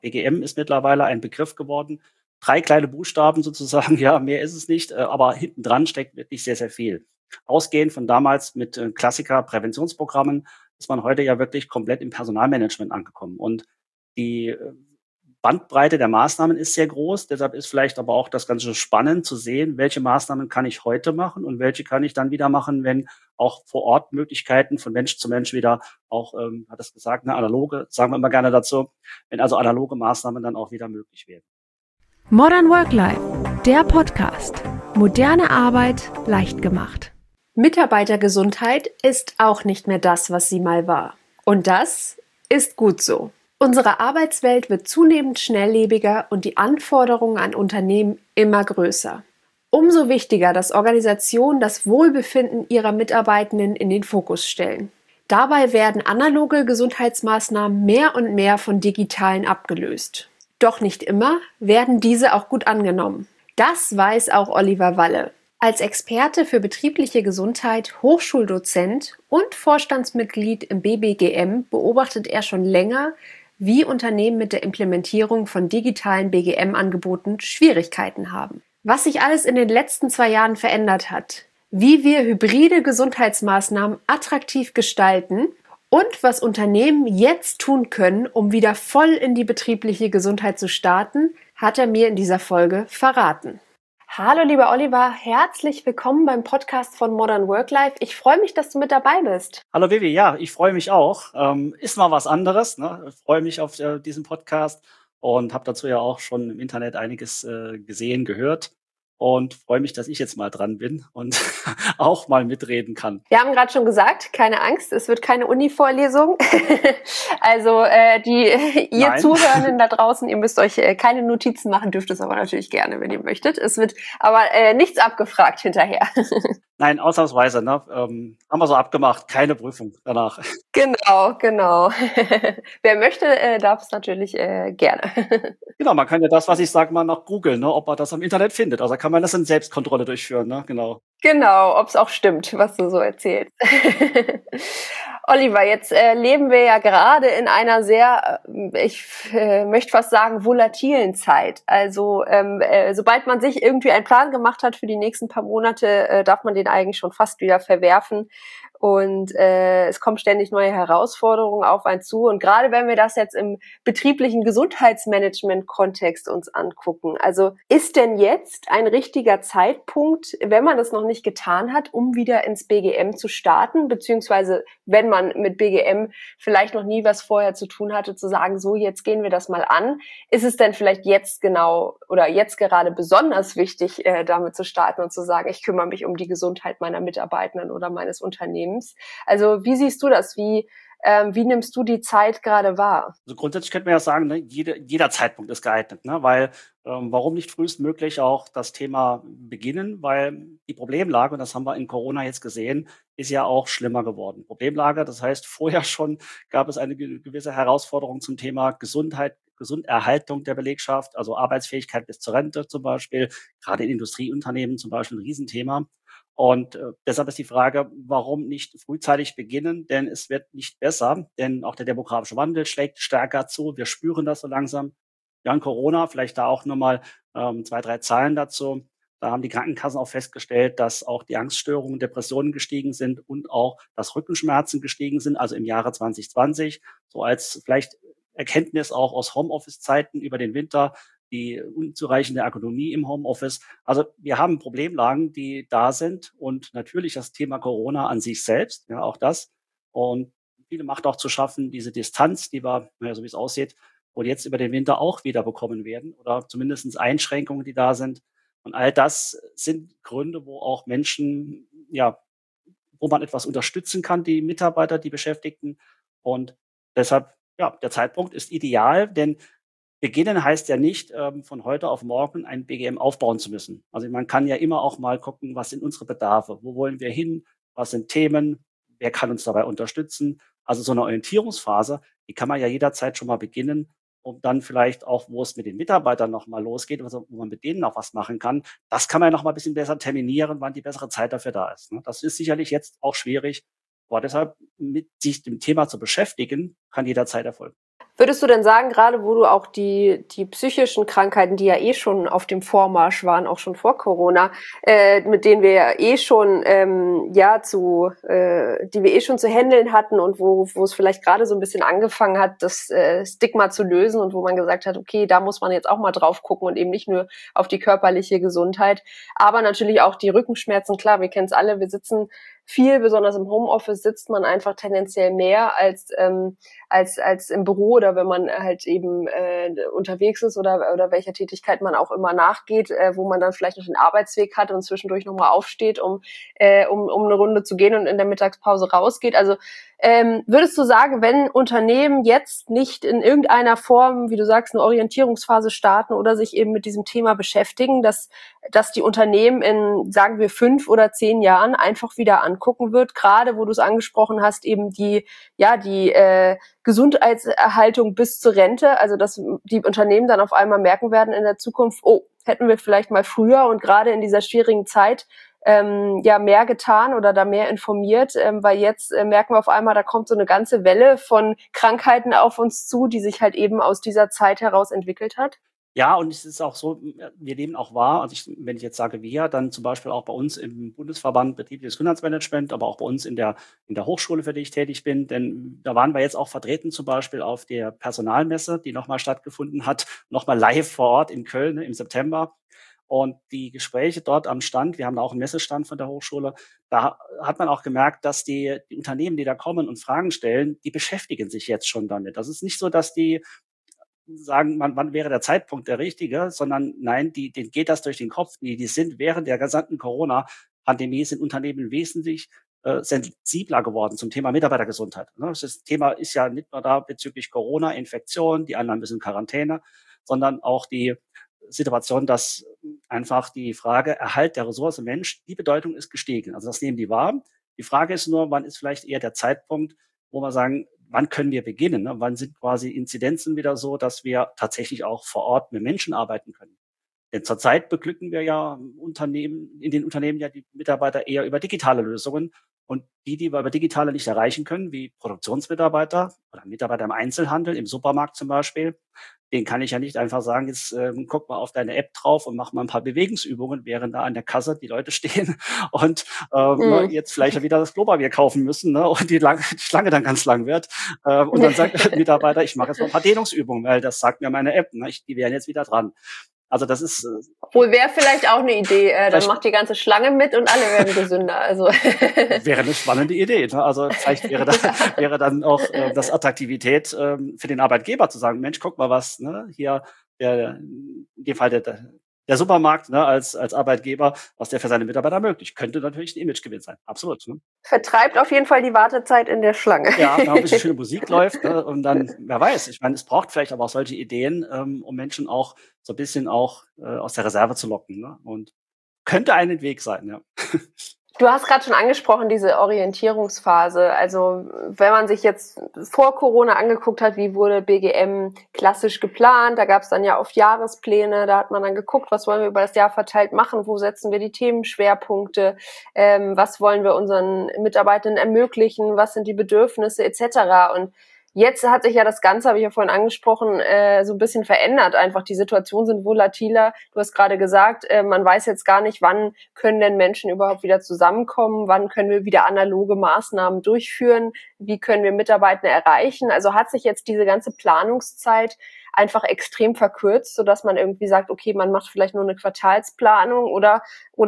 BGM ist mittlerweile ein Begriff geworden. 3 kleine Buchstaben sozusagen, ja, mehr ist es nicht, aber hinten dran steckt wirklich sehr, sehr viel. Ausgehend von damals mit Klassiker-Präventionsprogrammen ist man heute ja wirklich komplett im Personalmanagement angekommen. Und die Bandbreite der Maßnahmen ist sehr groß. Deshalb ist vielleicht aber auch das Ganze spannend zu sehen, welche Maßnahmen kann ich heute machen und welche kann ich dann wieder machen, wenn auch vor Ort Möglichkeiten von Mensch zu Mensch wieder auch, hat es gesagt, eine analoge, sagen wir immer gerne dazu, wenn also analoge Maßnahmen dann auch wieder möglich werden. Modern Work Life, der Podcast. Moderne Arbeit leicht gemacht. Mitarbeitergesundheit ist auch nicht mehr das, was sie mal war. Und das ist gut so. Unsere Arbeitswelt wird zunehmend schnelllebiger und die Anforderungen an Unternehmen immer größer. Umso wichtiger, dass Organisationen das Wohlbefinden ihrer Mitarbeitenden in den Fokus stellen. Dabei werden analoge Gesundheitsmaßnahmen mehr und mehr von digitalen abgelöst. Doch nicht immer werden diese auch gut angenommen. Das weiß auch Oliver Walle. Als Experte für betriebliche Gesundheit, Hochschuldozent und Vorstandsmitglied im BBGM beobachtet er schon länger, wie Unternehmen mit der Implementierung von digitalen BGM-Angeboten Schwierigkeiten haben. Was sich alles in den letzten 2 Jahren verändert hat, wie wir hybride Gesundheitsmaßnahmen attraktiv gestalten und was Unternehmen jetzt tun können, um wieder voll in die betriebliche Gesundheit zu starten, hat er mir in dieser Folge verraten. Hallo lieber Oliver, herzlich willkommen beim Podcast von Modern Work Life. Ich freue mich, dass du mit dabei bist. Hallo Vivi, ja, ich freue mich auch. Ist mal was anderes, ne? Ich freue mich auf diesen Podcast und habe dazu ja auch schon im Internet einiges gesehen, gehört und freue mich, dass ich jetzt mal dran bin und auch mal mitreden kann. Wir haben gerade schon gesagt, keine Angst, es wird keine Uni-Vorlesung. Also ihr Zuhörenden da draußen, ihr müsst euch keine Notizen machen, dürft es aber natürlich gerne, wenn ihr möchtet. Es wird aber nichts abgefragt hinterher. Nein, ausnahmsweise, ne? Haben wir so abgemacht, keine Prüfung danach. Genau. Wer möchte, darf es natürlich gerne. Genau, man kann ja das, was ich sage, mal nach googeln, ne, ob man das am Internet findet. Also kann man das in Selbstkontrolle durchführen, ne? Genau. Genau, ob es auch stimmt, was du so erzählst. Oliver, jetzt leben wir ja gerade in einer sehr, ich möchte fast sagen, volatilen Zeit. Also sobald man sich irgendwie einen Plan gemacht hat für die nächsten paar Monate, darf man den eigentlich schon fast wieder verwerfen. Und es kommen ständig neue Herausforderungen auf einen zu. Und gerade wenn wir das jetzt im betrieblichen Gesundheitsmanagement-Kontext uns angucken, also ist denn jetzt ein richtiger Zeitpunkt, wenn man das noch nicht getan hat, um wieder ins BGM zu starten, beziehungsweise wenn man mit BGM vielleicht noch nie was vorher zu tun hatte, zu sagen, so jetzt gehen wir das mal an. Ist es denn vielleicht jetzt genau oder jetzt gerade besonders wichtig, damit zu starten und zu sagen, ich kümmere mich um die Gesundheit meiner Mitarbeitenden oder meines Unternehmens? Also wie siehst du das? Wie nimmst du die Zeit gerade wahr? Also grundsätzlich könnte man ja sagen, ne, jeder Zeitpunkt ist geeignet, ne? Weil warum nicht frühestmöglich auch das Thema beginnen? Weil die Problemlage, und das haben wir in Corona jetzt gesehen, ist ja auch schlimmer geworden. Problemlage, das heißt, vorher schon gab es eine gewisse Herausforderung zum Thema Gesundheit, Gesunderhaltung der Belegschaft, also Arbeitsfähigkeit bis zur Rente zum Beispiel, gerade in Industrieunternehmen zum Beispiel ein Riesenthema. Und deshalb ist die Frage, warum nicht frühzeitig beginnen? Denn es wird nicht besser, denn auch der demografische Wandel schlägt stärker zu. Wir spüren das so langsam. Ja, in Corona, vielleicht da auch nochmal 2, 3 Zahlen dazu. Da haben die Krankenkassen auch festgestellt, dass auch die Angststörungen, Depressionen gestiegen sind und auch, dass Rückenschmerzen gestiegen sind, also im Jahre 2020. So als vielleicht Erkenntnis auch aus Homeoffice-Zeiten über den Winter, die unzureichende Ergonomie im Homeoffice. Also wir haben Problemlagen, die da sind und natürlich das Thema Corona an sich selbst, ja, auch das. Und viele macht auch zu schaffen, diese Distanz, die wir, naja, so wie es aussieht, wohl jetzt über den Winter auch wieder bekommen werden oder zumindestens Einschränkungen, die da sind. Und all das sind Gründe, wo auch Menschen, ja, wo man etwas unterstützen kann, die Mitarbeiter, die Beschäftigten. Und deshalb, ja, der Zeitpunkt ist ideal, denn beginnen heißt ja nicht, von heute auf morgen ein BGM aufbauen zu müssen. Also man kann ja immer auch mal gucken, was sind unsere Bedarfe, wo wollen wir hin, was sind Themen, wer kann uns dabei unterstützen. Also so eine Orientierungsphase, die kann man ja jederzeit schon mal beginnen, um dann vielleicht auch, wo es mit den Mitarbeitern noch mal losgeht, also wo man mit denen noch was machen kann, das kann man ja noch mal ein bisschen besser terminieren, wann die bessere Zeit dafür da ist. Ne? Das ist sicherlich jetzt auch schwierig, aber deshalb mit sich dem Thema zu beschäftigen, kann jederzeit erfolgen. Würdest du denn sagen, gerade wo du auch die psychischen Krankheiten, die ja eh schon auf dem Vormarsch waren, auch schon vor Corona, mit denen wir ja eh schon die wir eh schon zu handeln hatten und wo es vielleicht gerade so ein bisschen angefangen hat, das Stigma zu lösen und wo man gesagt hat, okay, da muss man jetzt auch mal drauf gucken und eben nicht nur auf die körperliche Gesundheit, aber natürlich auch die Rückenschmerzen. Klar, wir kennen es alle, wir sitzen viel, besonders im Homeoffice sitzt man einfach tendenziell mehr als im Büro oder wenn man halt eben unterwegs ist oder welcher Tätigkeit man auch immer nachgeht, wo man dann vielleicht noch den Arbeitsweg hat und zwischendurch nochmal aufsteht, um eine Runde zu gehen und in der Mittagspause rausgeht. Also würdest du sagen, wenn Unternehmen jetzt nicht in irgendeiner Form, wie du sagst, eine Orientierungsphase starten oder sich eben mit diesem Thema beschäftigen, dass die Unternehmen in, sagen wir, 5 oder 10 Jahren einfach wieder angucken wird, gerade wo du es angesprochen hast, eben die Gesundheitserhaltung bis zur Rente, also dass die Unternehmen dann auf einmal merken werden in der Zukunft, oh, hätten wir vielleicht mal früher und gerade in dieser schwierigen Zeit mehr getan oder da mehr informiert, weil jetzt merken wir auf einmal, da kommt so eine ganze Welle von Krankheiten auf uns zu, die sich halt eben aus dieser Zeit heraus entwickelt hat. Ja, und es ist auch so, wir nehmen auch wahr, also wenn ich jetzt sage wir, dann zum Beispiel auch bei uns im Bundesverband Betriebliches Gesundheitsmanagement, aber auch bei uns in der Hochschule, für die ich tätig bin, denn da waren wir jetzt auch vertreten, zum Beispiel auf der Personalmesse, die nochmal stattgefunden hat, nochmal live vor Ort in Köln, ne, im September. Und die Gespräche dort am Stand, wir haben da auch einen Messestand von der Hochschule, da hat man auch gemerkt, dass die Unternehmen, die da kommen und Fragen stellen, die beschäftigen sich jetzt schon damit. Das ist nicht so, dass die sagen, wann wäre der Zeitpunkt der richtige, sondern nein, denen geht das durch den Kopf. Die sind während der gesamten Corona-Pandemie sind Unternehmen wesentlich sensibler geworden zum Thema Mitarbeitergesundheit. Ne? Das Thema ist ja nicht nur da bezüglich Corona-Infektion, die anderen müssen in Quarantäne, sondern auch die Situation, dass einfach die Frage Erhalt der Ressource Mensch, die Bedeutung ist gestiegen. Also das nehmen die wahr. Die Frage ist nur, wann ist vielleicht eher der Zeitpunkt, wo wir sagen, wann können wir beginnen? Ne? Wann sind quasi Inzidenzen wieder so, dass wir tatsächlich auch vor Ort mit Menschen arbeiten können? Denn zurzeit beglücken wir ja in den Unternehmen ja die Mitarbeiter eher über digitale Lösungen. Und die wir über digitale nicht erreichen können, wie Produktionsmitarbeiter oder Mitarbeiter im Einzelhandel, im Supermarkt zum Beispiel, den kann ich ja nicht einfach sagen, jetzt guck mal auf deine App drauf und mach mal ein paar Bewegungsübungen, während da an der Kasse die Leute stehen und jetzt vielleicht wieder das Klopapier kaufen müssen, ne, und die Schlange dann ganz lang wird. Und dann sagt der Mitarbeiter, ich mache jetzt mal ein paar Dehnungsübungen, weil das sagt mir meine App. Ne, die wären jetzt wieder dran. Also das ist Obwohl wäre vielleicht auch eine Idee. Dann macht die ganze Schlange mit und alle werden gesünder. Also wäre eine spannende Idee. Ne? Also vielleicht wäre dann auch das Attraktivität für den Arbeitgeber zu sagen, Mensch, guck mal was, ne? Hier in dem Fall der Supermarkt, ne, als Arbeitgeber, was der für seine Mitarbeiter ermöglicht. Könnte natürlich ein Imagegewinn sein. Absolut. Ne? vertreibt auf jeden Fall die Wartezeit in der Schlange. Ja, wenn auch ein bisschen schöne Musik läuft, ne? Und dann, wer weiß, ich meine, es braucht vielleicht aber auch solche Ideen, um Menschen auch so ein bisschen auch aus der Reserve zu locken. Ne? Und könnte ein Weg sein, ja. Du hast gerade schon angesprochen, diese Orientierungsphase. Also wenn man sich jetzt vor Corona angeguckt hat, wie wurde BGM klassisch geplant, da gab es dann ja oft Jahrespläne, da hat man dann geguckt, was wollen wir über das Jahr verteilt machen, wo setzen wir die Themenschwerpunkte, was wollen wir unseren Mitarbeitern ermöglichen, was sind die Bedürfnisse etc. Und jetzt hat sich ja das Ganze, habe ich ja vorhin angesprochen, so ein bisschen verändert. Einfach die Situationen sind volatiler. Du hast gerade gesagt, man weiß jetzt gar nicht, wann können denn Menschen überhaupt wieder zusammenkommen, wann können wir wieder analoge Maßnahmen durchführen, wie können wir Mitarbeiter erreichen. Also hat sich jetzt diese ganze Planungszeit einfach extrem verkürzt, sodass man irgendwie sagt, okay, man macht vielleicht nur eine Quartalsplanung oder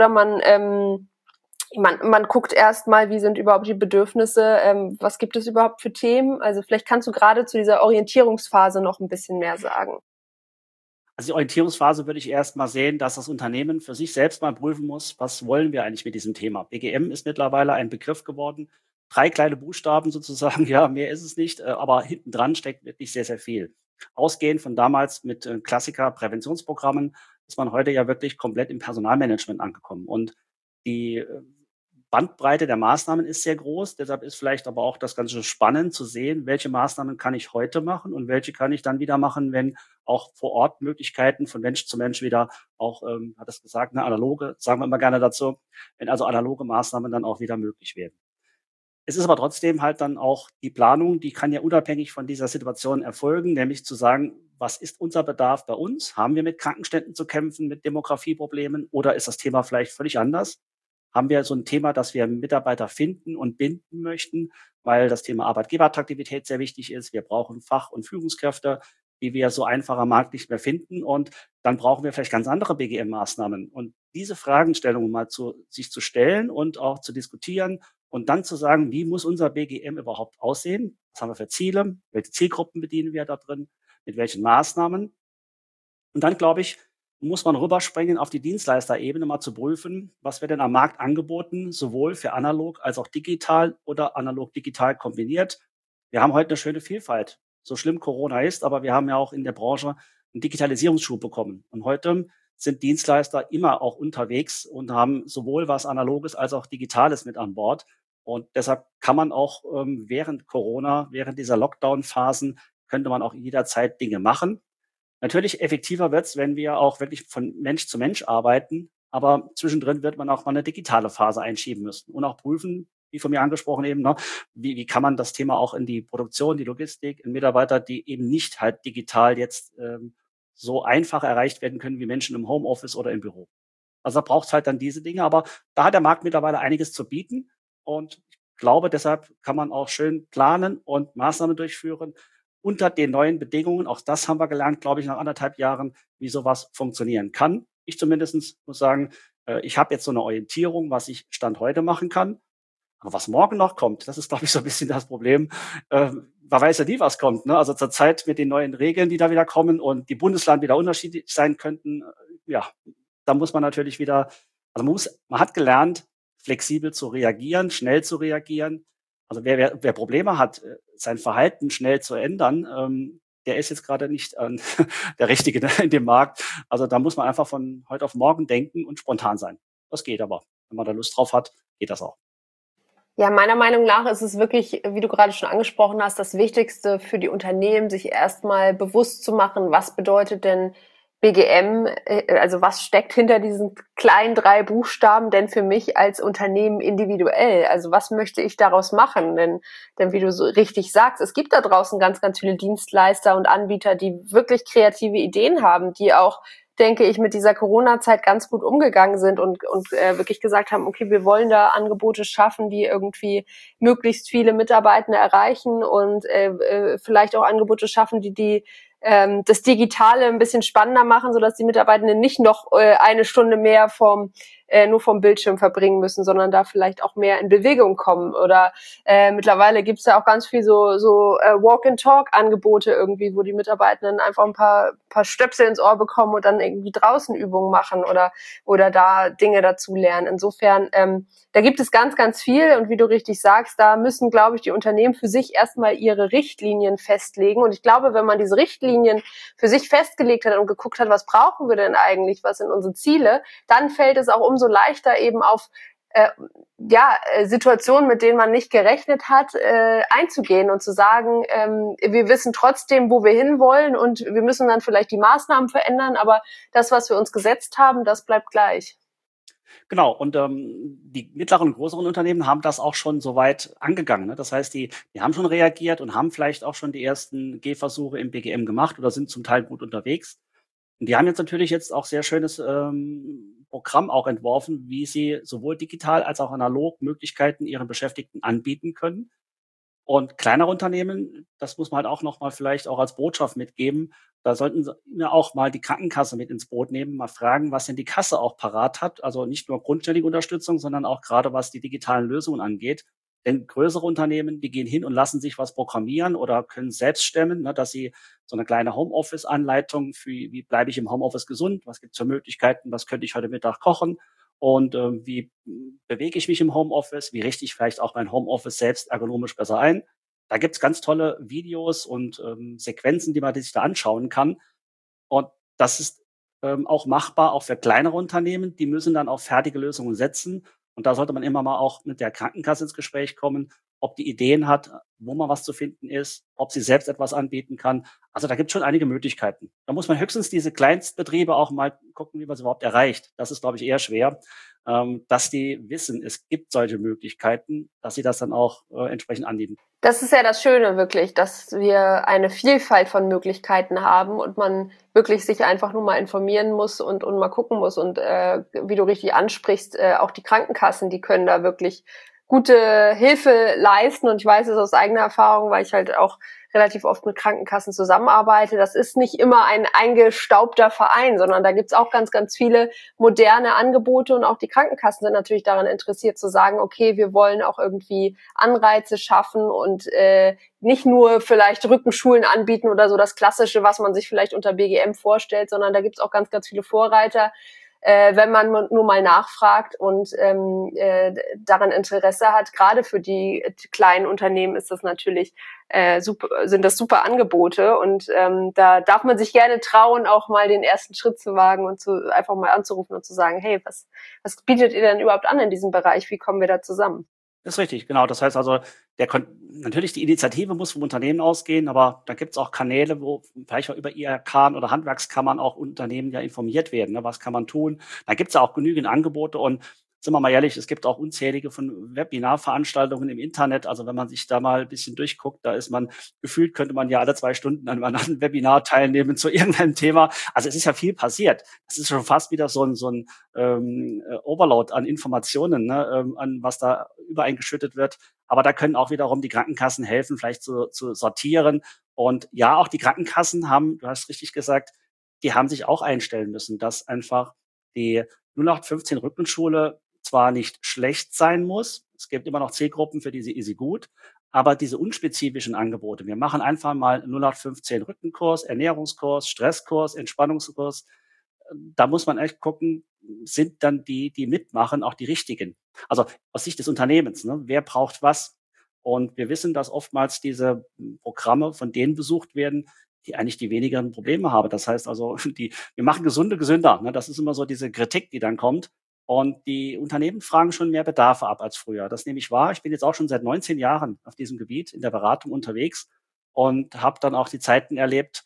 man guckt erst mal, wie sind überhaupt die Bedürfnisse, was gibt es überhaupt für Themen? Also vielleicht kannst du gerade zu dieser Orientierungsphase noch ein bisschen mehr sagen. Also die Orientierungsphase würde ich erst mal sehen, dass das Unternehmen für sich selbst mal prüfen muss, was wollen wir eigentlich mit diesem Thema. BGM ist mittlerweile ein Begriff geworden. 3 kleine Buchstaben sozusagen, ja, mehr ist es nicht, aber hinten dran steckt wirklich sehr, sehr viel. Ausgehend von damals mit Klassiker-Präventionsprogrammen ist man heute ja wirklich komplett im Personalmanagement angekommen. Und die Bandbreite der Maßnahmen ist sehr groß. Deshalb ist vielleicht aber auch das Ganze spannend zu sehen, welche Maßnahmen kann ich heute machen und welche kann ich dann wieder machen, wenn auch vor Ort Möglichkeiten von Mensch zu Mensch wieder auch, hat es gesagt, ne, analoge, sagen wir immer gerne dazu, wenn also analoge Maßnahmen dann auch wieder möglich werden. Es ist aber trotzdem halt dann auch die Planung, die kann ja unabhängig von dieser Situation erfolgen, nämlich zu sagen, was ist unser Bedarf bei uns? Haben wir mit Krankenständen zu kämpfen, mit Demografieproblemen oder ist das Thema vielleicht völlig anders? Haben wir so ein Thema, dass wir Mitarbeiter finden und binden möchten, weil das Thema Arbeitgeberattraktivität sehr wichtig ist. Wir brauchen Fach- und Führungskräfte, die wir so einfach am Markt nicht mehr finden. Und dann brauchen wir vielleicht ganz andere BGM-Maßnahmen. Und diese Fragestellungen mal sich zu stellen und auch zu diskutieren und dann zu sagen, wie muss unser BGM überhaupt aussehen? Was haben wir für Ziele? Welche Zielgruppen bedienen wir da drin? Mit welchen Maßnahmen? Und dann, glaube ich, muss man rüberspringen auf die Dienstleisterebene, mal zu prüfen, was wird denn am Markt angeboten, sowohl für analog als auch digital oder analog-digital kombiniert. Wir haben heute eine schöne Vielfalt. So schlimm Corona ist, aber wir haben ja auch in der Branche einen Digitalisierungsschub bekommen. Und heute sind Dienstleister immer auch unterwegs und haben sowohl was Analoges als auch Digitales mit an Bord. Und deshalb kann man auch während Corona, während dieser Lockdown-Phasen, könnte man auch jederzeit Dinge machen. Natürlich effektiver wird's, wenn wir auch wirklich von Mensch zu Mensch arbeiten, aber zwischendrin wird man auch mal eine digitale Phase einschieben müssen und auch prüfen, wie von mir angesprochen eben, ne, wie kann man das Thema auch in die Produktion, die Logistik, in Mitarbeiter, die eben nicht halt digital jetzt so einfach erreicht werden können wie Menschen im Homeoffice oder im Büro. Also da braucht's halt dann diese Dinge, aber da hat der Markt mittlerweile einiges zu bieten und ich glaube, deshalb kann man auch schön planen und Maßnahmen durchführen unter den neuen Bedingungen. Auch das haben wir gelernt, glaube ich, nach 1,5 Jahren, wie sowas funktionieren kann. Ich zumindestens muss sagen, ich habe jetzt so eine Orientierung, was ich Stand heute machen kann. Aber was morgen noch kommt, das ist, glaube ich, so ein bisschen das Problem. Man weiß ja nie, was kommt. Ne? Also zurzeit mit den neuen Regeln, die da wieder kommen und die Bundesland wieder unterschiedlich sein könnten, ja, da muss man natürlich wieder, also man hat gelernt, flexibel zu reagieren, schnell zu reagieren. Also wer Probleme hat, sein Verhalten schnell zu ändern, der ist jetzt gerade nicht der Richtige in dem Markt. Also da muss man einfach von heute auf morgen denken und spontan sein. Das geht aber. Wenn man da Lust drauf hat, geht das auch. Ja, meiner Meinung nach ist es wirklich, wie du gerade schon angesprochen hast, das Wichtigste für die Unternehmen, sich erstmal bewusst zu machen, was bedeutet denn BGM, also was steckt hinter diesen kleinen 3 Buchstaben denn für mich als Unternehmen individuell? Also was möchte ich daraus machen? Denn wie du so richtig sagst, es gibt da draußen ganz, ganz viele Dienstleister und Anbieter, die wirklich kreative Ideen haben, die auch, denke ich, mit dieser Corona-Zeit ganz gut umgegangen sind und wirklich gesagt haben, okay, wir wollen da Angebote schaffen, die irgendwie möglichst viele Mitarbeitende erreichen und vielleicht auch Angebote schaffen, die das Digitale ein bisschen spannender machen, sodass die Mitarbeitenden nicht noch eine Stunde mehr nur vom Bildschirm verbringen müssen, sondern da vielleicht auch mehr in Bewegung kommen. Oder mittlerweile gibt's ja auch ganz viel so Walk-and-Talk-Angebote irgendwie, wo die Mitarbeitenden einfach ein paar Stöpsel ins Ohr bekommen und dann irgendwie draußen Übungen machen oder da Dinge dazu lernen. Insofern, da gibt es ganz, ganz viel und wie du richtig sagst, da müssen, glaube ich, die Unternehmen für sich erstmal ihre Richtlinien festlegen. Und ich glaube, wenn man diese Richtlinien für sich festgelegt hat und geguckt hat, was brauchen wir denn eigentlich, was sind unsere Ziele, dann fällt es auch umso leichter eben auf Situationen, mit denen man nicht gerechnet hat, einzugehen und zu sagen, wir wissen trotzdem, wo wir hinwollen und wir müssen dann vielleicht die Maßnahmen verändern, aber das, was wir uns gesetzt haben, das bleibt gleich. Genau, und die mittleren und größeren Unternehmen haben das auch schon soweit angegangen. Ne? Das heißt, die haben schon reagiert und haben vielleicht auch schon die ersten Gehversuche im BGM gemacht oder sind zum Teil gut unterwegs. Und die haben jetzt natürlich jetzt auch sehr schönes Programm auch entworfen, wie sie sowohl digital als auch analog Möglichkeiten ihren Beschäftigten anbieten können. Und kleinere Unternehmen, das muss man halt auch noch mal vielleicht auch als Botschaft mitgeben, da sollten sie ja auch mal die Krankenkasse mit ins Boot nehmen, mal fragen, was denn die Kasse auch parat hat. Also nicht nur grundständige Unterstützung, sondern auch gerade was die digitalen Lösungen angeht. Denn größere Unternehmen, die gehen hin und lassen sich was programmieren oder können selbst stemmen, ne, dass sie so eine kleine Homeoffice-Anleitung für, wie bleibe ich im Homeoffice gesund, was gibt es für Möglichkeiten, was könnte ich heute Mittag kochen und wie bewege ich mich im Homeoffice, wie richte ich vielleicht auch mein Homeoffice selbst ergonomisch besser ein. Da gibt's ganz tolle Videos und Sequenzen, die man sich da anschauen kann. Und das ist auch machbar, auch für kleinere Unternehmen. Die müssen dann auf fertige Lösungen setzen. Und da sollte man immer mal auch mit der Krankenkasse ins Gespräch kommen, ob die Ideen hat, wo mal was zu finden ist, ob sie selbst etwas anbieten kann. Also da gibt es schon einige Möglichkeiten. Da muss man höchstens diese Kleinstbetriebe auch mal gucken, wie man sie überhaupt erreicht. Das ist, glaube ich, eher schwer. dass die wissen, es gibt solche Möglichkeiten, dass sie das dann auch entsprechend annehmen. Das ist ja das Schöne wirklich, dass wir eine Vielfalt von Möglichkeiten haben und man wirklich sich einfach nur mal informieren muss und mal gucken muss. Und wie du richtig ansprichst, auch die Krankenkassen, die können da wirklich gute Hilfe leisten. Und ich weiß es aus eigener Erfahrung, weil ich halt auch relativ oft mit Krankenkassen zusammenarbeite. Das ist nicht immer ein eingestaubter Verein, sondern da gibt's auch ganz, ganz viele moderne Angebote. Und auch die Krankenkassen sind natürlich daran interessiert zu sagen, okay, wir wollen auch irgendwie Anreize schaffen und nicht nur vielleicht Rückenschulen anbieten oder so das Klassische, was man sich vielleicht unter BGM vorstellt, sondern da gibt's auch ganz, ganz viele Vorreiter, wenn man nur mal nachfragt und daran Interesse hat. Gerade für die kleinen Unternehmen ist das natürlich sind das super Angebote und da darf man sich gerne trauen, auch mal den ersten Schritt zu wagen und einfach mal anzurufen und zu sagen, hey, was bietet ihr denn überhaupt an in diesem Bereich? Wie kommen wir da zusammen? Das ist richtig, genau. Das heißt also, natürlich die Initiative muss vom Unternehmen ausgehen, aber da gibt's auch Kanäle, wo vielleicht auch über IHK oder Handwerkskammern auch Unternehmen ja informiert werden, ne? Was kann man tun? Da gibt's ja auch genügend Angebote und sind wir mal ehrlich, es gibt auch unzählige von Webinarveranstaltungen im Internet. Also wenn man sich da mal ein bisschen durchguckt, da ist man gefühlt, könnte man ja alle 2 Stunden an einem Webinar teilnehmen zu irgendeinem Thema. Also es ist ja viel passiert. Es ist schon fast wieder so ein Overload an Informationen, ne, an was da übereingeschüttet wird. Aber da können auch wiederum die Krankenkassen helfen, vielleicht zu sortieren. Und ja, auch die Krankenkassen haben, du hast richtig gesagt, die haben sich auch einstellen müssen, dass einfach die 0815 Rückenschule zwar nicht schlecht sein muss, es gibt immer noch Zielgruppen, für die ist sie gut, aber diese unspezifischen Angebote, wir machen einfach mal 0815 Rückenkurs, Ernährungskurs, Stresskurs, Entspannungskurs, da muss man echt gucken, sind dann die mitmachen, auch die richtigen. Also aus Sicht des Unternehmens, ne? Wer braucht was? Und wir wissen, dass oftmals diese Programme von denen besucht werden, die eigentlich die wenigeren Probleme haben. Das heißt also, wir machen Gesunde gesünder. Ne? Das ist immer so diese Kritik, die dann kommt. Und die Unternehmen fragen schon mehr Bedarfe ab als früher. Das nehme ich wahr. Ich bin jetzt auch schon seit 19 Jahren auf diesem Gebiet in der Beratung unterwegs und habe dann auch die Zeiten erlebt,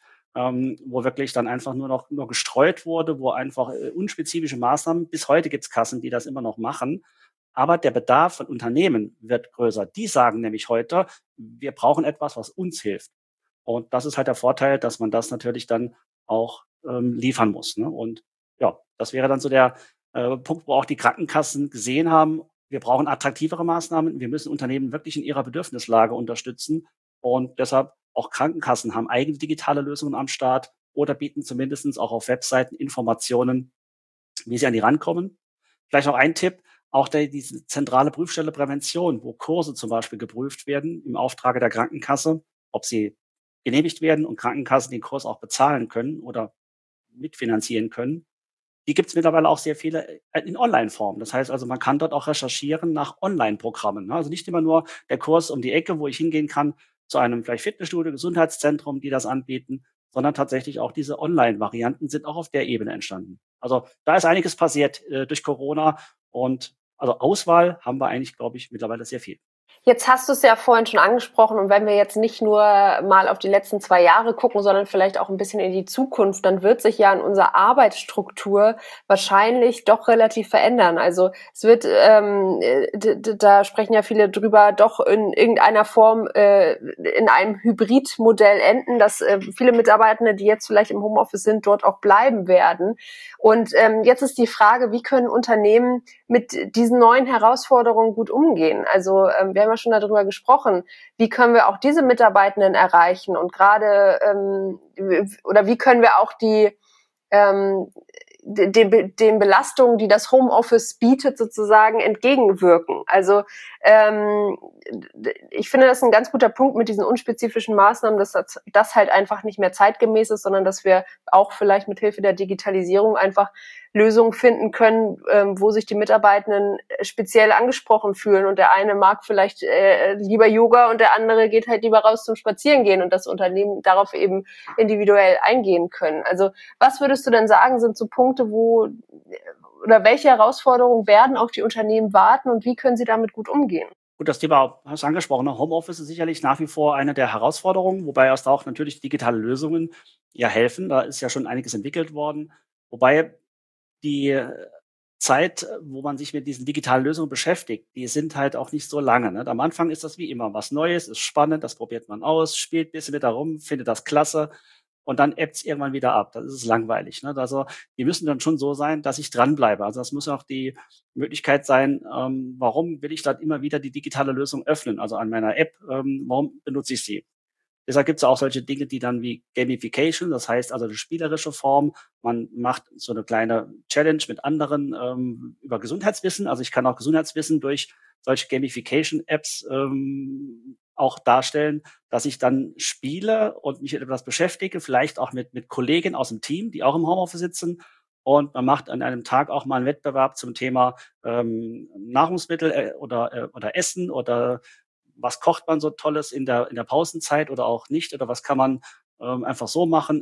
wo wirklich dann einfach nur gestreut wurde, wo einfach unspezifische Maßnahmen, bis heute gibt's Kassen, die das immer noch machen, aber der Bedarf von Unternehmen wird größer. Die sagen nämlich heute, wir brauchen etwas, was uns hilft. Und das ist halt der Vorteil, dass man das natürlich dann auch liefern muss. Ne? Und ja, das wäre dann so der Punkt, wo auch die Krankenkassen gesehen haben, wir brauchen attraktivere Maßnahmen, wir müssen Unternehmen wirklich in ihrer Bedürfnislage unterstützen. Und deshalb auch Krankenkassen haben eigene digitale Lösungen am Start oder bieten zumindest auch auf Webseiten Informationen, wie sie an die rankommen. Vielleicht noch ein Tipp, auch diese zentrale Prüfstelle Prävention, wo Kurse zum Beispiel geprüft werden im Auftrage der Krankenkasse, ob sie genehmigt werden und Krankenkassen den Kurs auch bezahlen können oder mitfinanzieren können. Die gibt es mittlerweile auch sehr viele in Online-Form. Das heißt also, man kann dort auch recherchieren nach Online-Programmen. Ne? Also nicht immer nur der Kurs um die Ecke, wo ich hingehen kann, zu einem vielleicht Fitnessstudio, Gesundheitszentrum, die das anbieten, sondern tatsächlich auch diese Online-Varianten sind auch auf der Ebene entstanden. Also da ist einiges passiert durch Corona und also Auswahl haben wir eigentlich, glaube ich, mittlerweile sehr viel. Jetzt hast du es ja vorhin schon angesprochen und wenn wir jetzt nicht nur mal auf die letzten 2 Jahre gucken, sondern vielleicht auch ein bisschen in die Zukunft, dann wird sich ja in unserer Arbeitsstruktur wahrscheinlich doch relativ verändern. Also es wird, da sprechen ja viele drüber, doch in irgendeiner Form in einem Hybridmodell enden, dass viele Mitarbeitende, die jetzt vielleicht im Homeoffice sind, dort auch bleiben werden. Und jetzt ist die Frage, wie können Unternehmen mit diesen neuen Herausforderungen gut umgehen? Also wir haben ja schon darüber gesprochen, wie können wir auch diese Mitarbeitenden erreichen und gerade oder wie können wir auch den Belastungen, die das Homeoffice bietet, sozusagen entgegenwirken. Also ich finde, das ist ein ganz guter Punkt mit diesen unspezifischen Maßnahmen, dass das halt einfach nicht mehr zeitgemäß ist, sondern dass wir auch vielleicht mit Hilfe der Digitalisierung einfach Lösungen finden können, wo sich die Mitarbeitenden speziell angesprochen fühlen. Und der eine mag vielleicht lieber Yoga und der andere geht halt lieber raus zum Spazierengehen und das Unternehmen darauf eben individuell eingehen können. Also was würdest du denn sagen, sind so Punkte, wo oder welche Herausforderungen werden auf die Unternehmen warten und wie können sie damit gut umgehen? Gut, das Thema hast du angesprochen. Ne? Homeoffice ist sicherlich nach wie vor eine der Herausforderungen, wobei erst auch natürlich digitale Lösungen ja helfen. Da ist ja schon einiges entwickelt worden. Wobei die Zeit, wo man sich mit diesen digitalen Lösungen beschäftigt, die sind halt auch nicht so lange. Ne? Am Anfang ist das wie immer was Neues, ist spannend, das probiert man aus, spielt ein bisschen mit darum, findet das klasse und dann ebbt es irgendwann wieder ab. Das ist langweilig. Ne? Also die müssen dann schon so sein, dass ich dranbleibe. Also das muss auch die Möglichkeit sein, warum will ich dann immer wieder die digitale Lösung öffnen, also an meiner App, warum benutze ich sie? Deshalb gibt es auch solche Dinge, die dann wie Gamification, das heißt also eine spielerische Form. Man macht so eine kleine Challenge mit anderen über Gesundheitswissen. Also ich kann auch Gesundheitswissen durch solche Gamification-Apps auch darstellen, dass ich dann spiele und mich mit etwas beschäftige, vielleicht auch mit Kollegen aus dem Team, die auch im Homeoffice sitzen. Und man macht an einem Tag auch mal einen Wettbewerb zum Thema Nahrungsmittel oder Essen oder was kocht man so Tolles in der Pausenzeit oder auch nicht oder was kann man einfach so machen,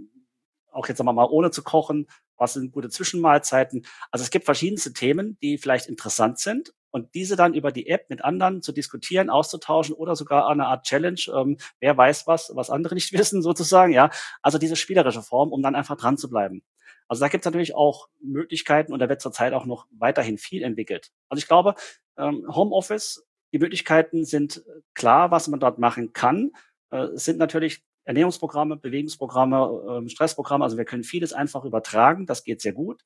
auch jetzt sagen wir mal ohne zu kochen, was sind gute Zwischenmahlzeiten. Also es gibt verschiedenste Themen, die vielleicht interessant sind und diese dann über die App mit anderen zu diskutieren, auszutauschen oder sogar eine Art Challenge, wer weiß was andere nicht wissen sozusagen, ja. Also diese spielerische Form, um dann einfach dran zu bleiben. Also da gibt es natürlich auch Möglichkeiten und da wird zurzeit auch noch weiterhin viel entwickelt. Also ich glaube, Homeoffice, die Möglichkeiten sind klar, was man dort machen kann. Es sind natürlich Ernährungsprogramme, Bewegungsprogramme, Stressprogramme. Also wir können vieles einfach übertragen. Das geht sehr gut.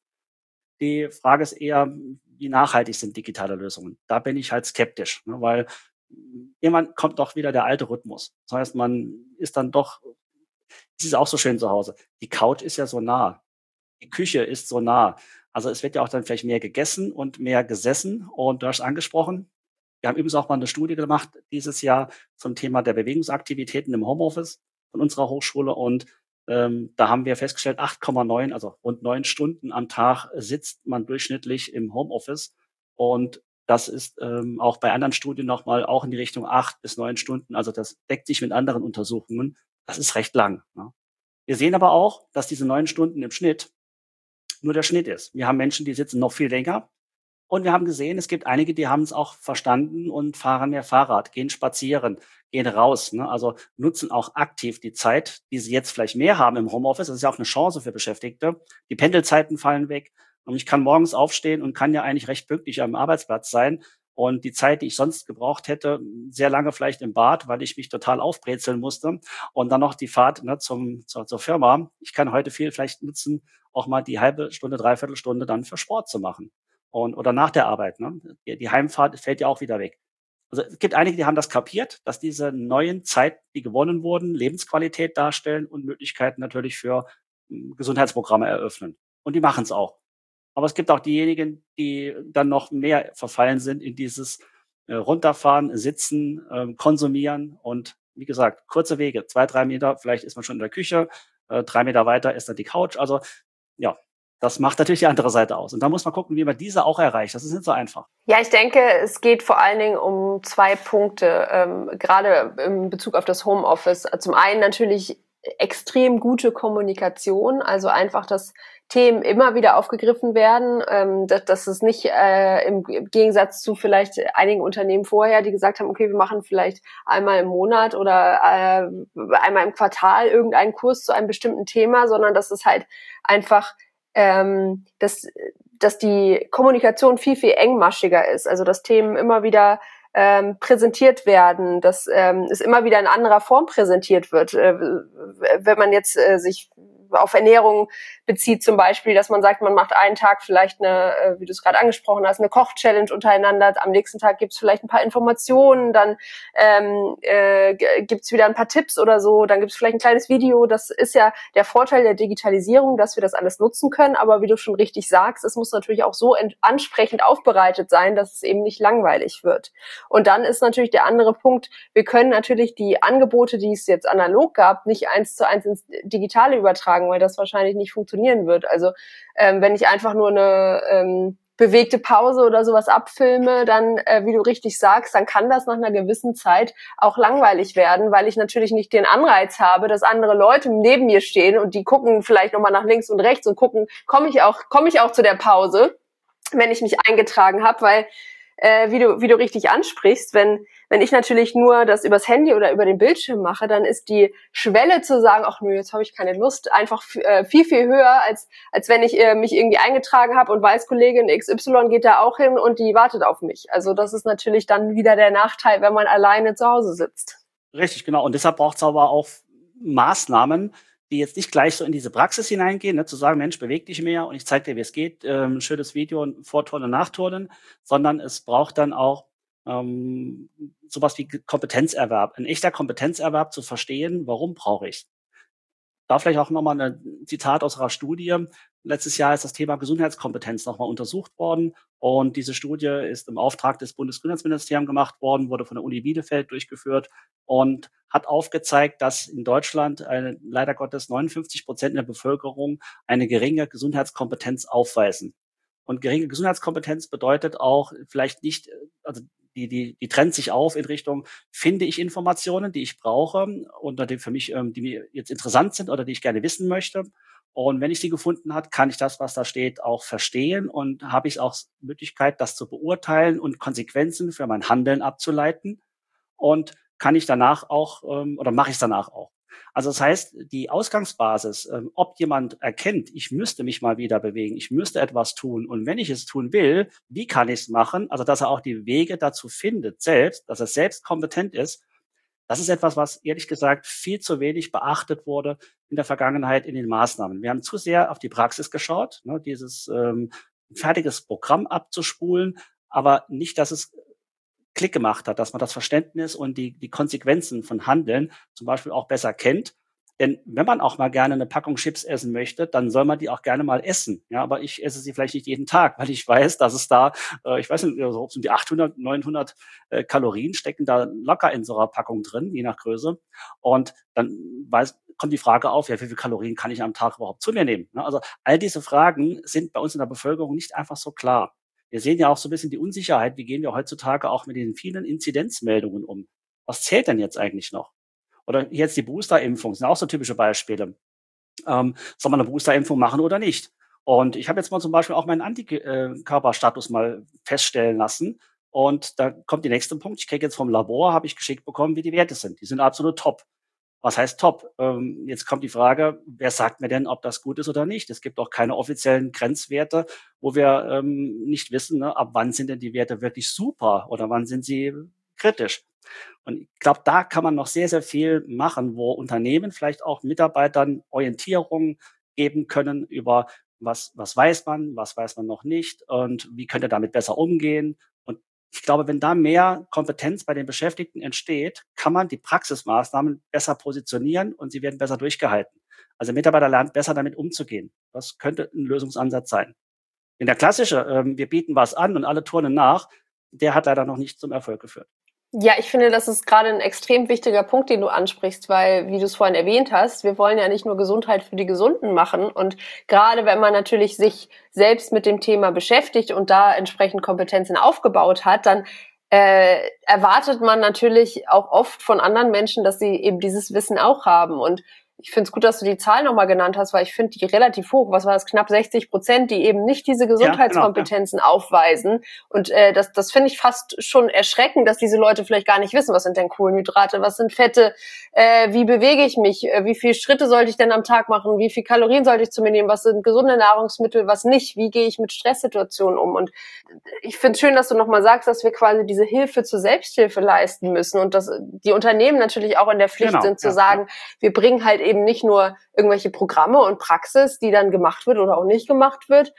Die Frage ist eher, wie nachhaltig sind digitale Lösungen? Da bin ich halt skeptisch, ne, weil irgendwann kommt doch wieder der alte Rhythmus. Das heißt, man ist dann doch, es ist auch so schön zu Hause. Die Couch ist ja so nah. Die Küche ist so nah. Also es wird ja auch dann vielleicht mehr gegessen und mehr gesessen. Und du hast angesprochen, wir haben übrigens auch mal eine Studie gemacht dieses Jahr zum Thema der Bewegungsaktivitäten im Homeoffice von unserer Hochschule. Und da haben wir festgestellt, 8,9, also rund 9 Stunden am Tag sitzt man durchschnittlich im Homeoffice. Und das ist auch bei anderen Studien nochmal auch in die Richtung 8 bis 9 Stunden. Also das deckt sich mit anderen Untersuchungen. Das ist recht lang. Ne? Wir sehen aber auch, dass diese 9 Stunden im Schnitt nur der Schnitt ist. Wir haben Menschen, die sitzen noch viel länger. Und wir haben gesehen, es gibt einige, die haben es auch verstanden und fahren mehr Fahrrad, gehen spazieren, gehen raus. Ne? Also nutzen auch aktiv die Zeit, die sie jetzt vielleicht mehr haben im Homeoffice. Das ist ja auch eine Chance für Beschäftigte. Die Pendelzeiten fallen weg. Und ich kann morgens aufstehen und kann ja eigentlich recht pünktlich am Arbeitsplatz sein. Und die Zeit, die ich sonst gebraucht hätte, sehr lange vielleicht im Bad, weil ich mich total aufbrezeln musste. Und dann noch die Fahrt ne, zur Firma. Ich kann heute viel vielleicht nutzen, auch mal die halbe Stunde, dreiviertel Stunde dann für Sport zu machen. Oder nach der Arbeit. Ne? Die Heimfahrt fällt ja auch wieder weg. Also es gibt einige, die haben das kapiert, dass diese neuen Zeiten, die gewonnen wurden, Lebensqualität darstellen und Möglichkeiten natürlich für Gesundheitsprogramme eröffnen. Und die machen es auch. Aber es gibt auch diejenigen, die dann noch mehr verfallen sind in dieses Runterfahren, Sitzen, Konsumieren und wie gesagt, kurze Wege, 2, 3 Meter, vielleicht ist man schon in der Küche, 3 Meter weiter ist dann die Couch. Also ja, das macht natürlich die andere Seite aus. Und da muss man gucken, wie man diese auch erreicht. Das ist nicht so einfach. Ja, ich denke, es geht vor allen Dingen um 2 Punkte, gerade in Bezug auf das Homeoffice. Zum einen natürlich extrem gute Kommunikation, also einfach, dass Themen immer wieder aufgegriffen werden, dass es nicht im Gegensatz zu vielleicht einigen Unternehmen vorher, die gesagt haben, okay, wir machen vielleicht einmal im Monat oder einmal im Quartal irgendeinen Kurs zu einem bestimmten Thema, sondern dass es halt einfach dass die Kommunikation viel, viel engmaschiger ist. Also dass Themen immer wieder präsentiert werden, dass es immer wieder in anderer Form präsentiert wird. Wenn man jetzt sich auf Ernährung bezieht zum Beispiel, dass man sagt, man macht einen Tag vielleicht eine, wie du es gerade angesprochen hast, eine Koch-Challenge untereinander, am nächsten Tag gibt's vielleicht ein paar Informationen, dann gibt's wieder ein paar Tipps oder so, dann gibt's vielleicht ein kleines Video. Das ist ja der Vorteil der Digitalisierung, dass wir das alles nutzen können, aber wie du schon richtig sagst, es muss natürlich auch so ansprechend aufbereitet sein, dass es eben nicht langweilig wird. Und dann ist natürlich der andere Punkt, wir können natürlich die Angebote, die es jetzt analog gab, nicht 1:1 ins Digitale übertragen, weil das wahrscheinlich nicht funktionieren wird. Also wenn ich einfach nur eine bewegte Pause oder sowas abfilme, dann, wie du richtig sagst, dann kann das nach einer gewissen Zeit auch langweilig werden, weil ich natürlich nicht den Anreiz habe, dass andere Leute neben mir stehen und die gucken vielleicht nochmal nach links und rechts und gucken, komme ich auch zu der Pause, wenn ich mich eingetragen habe, weil wie du richtig ansprichst, wenn ich natürlich nur das übers Handy oder über den Bildschirm mache, dann ist die Schwelle zu sagen, ach nö, jetzt habe ich keine Lust, einfach viel, viel höher, als wenn ich mich irgendwie eingetragen habe und weiß, Kollegin XY geht da auch hin und die wartet auf mich. Also das ist natürlich dann wieder der Nachteil, wenn man alleine zu Hause sitzt. Richtig, genau. Und deshalb braucht es aber auch Maßnahmen, die jetzt nicht gleich so in diese Praxis hineingehen, ne, zu sagen, Mensch, beweg dich mehr und ich zeige dir, wie es geht, schönes Video, Vorturnen, Nachturnen, sondern es braucht dann auch sowas wie Kompetenzerwerb, ein echter Kompetenzerwerb zu verstehen, warum brauche ich. Da vielleicht auch nochmal ein Zitat aus einer Studie. Letztes Jahr ist das Thema Gesundheitskompetenz nochmal untersucht worden. Und diese Studie ist im Auftrag des Bundesgesundheitsministeriums gemacht worden, wurde von der Uni Bielefeld durchgeführt und hat aufgezeigt, dass in Deutschland leider Gottes 59% der Bevölkerung eine geringe Gesundheitskompetenz aufweisen. Und geringe Gesundheitskompetenz bedeutet auch vielleicht nicht, also die trennt sich auf in Richtung, finde ich Informationen, die ich brauche oder die für mich, die mir jetzt interessant sind oder die ich gerne wissen möchte. Und wenn ich sie gefunden habe, kann ich das, was da steht, auch verstehen und habe ich auch Möglichkeit, das zu beurteilen und Konsequenzen für mein Handeln abzuleiten. Und kann ich danach auch oder mache ich es danach auch. Also das heißt, die Ausgangsbasis, ob jemand erkennt, ich müsste mich mal wieder bewegen, ich müsste etwas tun und wenn ich es tun will, wie kann ich es machen? Also dass er auch die Wege dazu findet selbst, dass er selbst kompetent ist, das ist etwas, was ehrlich gesagt viel zu wenig beachtet wurde in der Vergangenheit in den Maßnahmen. Wir haben zu sehr auf die Praxis geschaut, ne, dieses fertiges Programm abzuspulen, aber nicht, dass es Klick gemacht hat, dass man das Verständnis und die Konsequenzen von Handeln zum Beispiel auch besser kennt. Denn wenn man auch mal gerne eine Packung Chips essen möchte, dann soll man die auch gerne mal essen. Ja, aber ich esse sie vielleicht nicht jeden Tag, weil ich weiß, dass es da, ich weiß nicht, so um die 800, 900 Kalorien stecken da locker in so einer Packung drin, je nach Größe. Und dann kommt die Frage auf, ja, wie viele Kalorien kann ich am Tag überhaupt zu mir nehmen? Also all diese Fragen sind bei uns in der Bevölkerung nicht einfach so klar. Wir sehen ja auch so ein bisschen die Unsicherheit, wie gehen wir heutzutage auch mit den vielen Inzidenzmeldungen um? Was zählt denn jetzt eigentlich noch? Oder jetzt die Boosterimpfung, sind auch so typische Beispiele. Soll man eine Boosterimpfung machen oder nicht? Und ich habe jetzt mal zum Beispiel auch meinen Antikörperstatus mal feststellen lassen. Und da kommt der nächste Punkt. Ich kriege jetzt vom Labor, habe ich geschickt bekommen, wie die Werte sind. Die sind absolut top. Was heißt top? Jetzt kommt die Frage, wer sagt mir denn, ob das gut ist oder nicht? Es gibt auch keine offiziellen Grenzwerte, wo wir nicht wissen, ne, ab wann sind denn die Werte wirklich super oder wann sind sie kritisch. Und ich glaube, da kann man noch sehr, sehr viel machen, wo Unternehmen vielleicht auch Mitarbeitern Orientierung geben können über was weiß man noch nicht und wie könnte damit besser umgehen. Und ich glaube, wenn da mehr Kompetenz bei den Beschäftigten entsteht, kann man die Praxismaßnahmen besser positionieren und sie werden besser durchgehalten. Also der Mitarbeiter lernt besser damit umzugehen. Das könnte ein Lösungsansatz sein. Denn der klassische, wir bieten was an und alle turnen nach, der hat leider noch nicht zum Erfolg geführt. Ja, ich finde, das ist gerade ein extrem wichtiger Punkt, den du ansprichst, weil, wie du es vorhin erwähnt hast, wir wollen ja nicht nur Gesundheit für die Gesunden machen. Und gerade wenn man natürlich sich selbst mit dem Thema beschäftigt und da entsprechend Kompetenzen aufgebaut hat, dann erwartet man natürlich auch oft von anderen Menschen, dass sie eben dieses Wissen auch haben. Und ich finde es gut, dass du die Zahl nochmal genannt hast, weil ich finde die relativ hoch. Was war das? Knapp 60%, die eben nicht diese Gesundheitskompetenzen aufweisen. Und das finde ich fast schon erschreckend, dass diese Leute vielleicht gar nicht wissen, was sind denn Kohlenhydrate, was sind Fette, wie bewege ich mich, wie viele Schritte sollte ich denn am Tag machen, wie viel Kalorien sollte ich zu mir nehmen, was sind gesunde Nahrungsmittel, was nicht, wie gehe ich mit Stresssituationen um. Und ich finde es schön, dass du nochmal sagst, dass wir quasi diese Hilfe zur Selbsthilfe leisten müssen und dass die Unternehmen natürlich auch in der Pflicht sind zu sagen, wir bringen halt eben nicht nur irgendwelche Programme und Praxis, die dann gemacht wird oder auch nicht gemacht wird.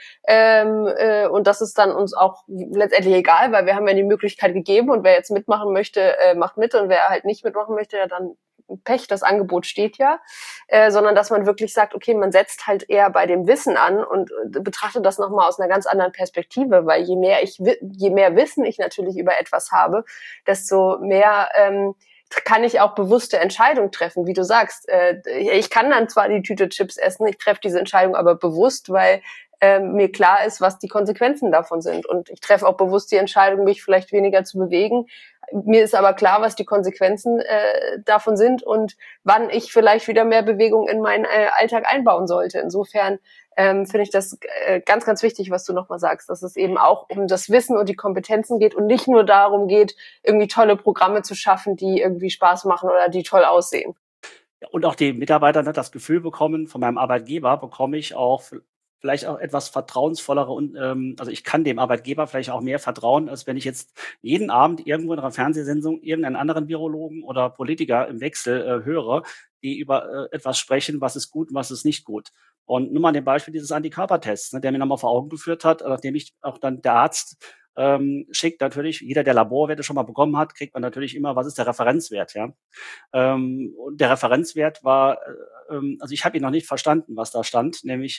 Und das ist dann uns auch letztendlich egal, weil wir haben ja die Möglichkeit gegeben und wer jetzt mitmachen möchte, macht mit und wer halt nicht mitmachen möchte, ja dann Pech, das Angebot steht ja, sondern dass man wirklich sagt, okay, man setzt halt eher bei dem Wissen an und betrachtet das nochmal aus einer ganz anderen Perspektive, weil je mehr Wissen ich natürlich über etwas habe, desto mehr kann ich auch bewusste Entscheidungen treffen, wie du sagst. Ich kann dann zwar die Tüte Chips essen, ich treffe diese Entscheidung aber bewusst, weil mir klar ist, was die Konsequenzen davon sind. Und ich treffe auch bewusst die Entscheidung, mich vielleicht weniger zu bewegen. Mir ist aber klar, was die Konsequenzen davon sind und wann ich vielleicht wieder mehr Bewegung in meinen Alltag einbauen sollte. Insofern finde ich das ganz, ganz wichtig, was du nochmal sagst, dass es eben auch um das Wissen und die Kompetenzen geht und nicht nur darum geht, irgendwie tolle Programme zu schaffen, die irgendwie Spaß machen oder die toll aussehen. Und auch die Mitarbeiter, ne, das Gefühl bekommen, von meinem Arbeitgeber bekomme ich auch vielleicht auch etwas vertrauensvollere und also ich kann dem Arbeitgeber vielleicht auch mehr vertrauen, als wenn ich jetzt jeden Abend irgendwo in einer Fernsehsendung irgendeinen anderen Virologen oder Politiker im Wechsel höre, die über etwas sprechen, was ist gut und was ist nicht gut. Und nur mal an dem Beispiel dieses Antikörpertests, ne, der mir nochmal vor Augen geführt hat, nachdem ich auch dann der Arzt schickt natürlich, jeder, der Laborwerte schon mal bekommen hat, kriegt man natürlich immer, was ist der Referenzwert, ja. Und der Referenzwert war, also ich habe ihn noch nicht verstanden, was da stand, nämlich,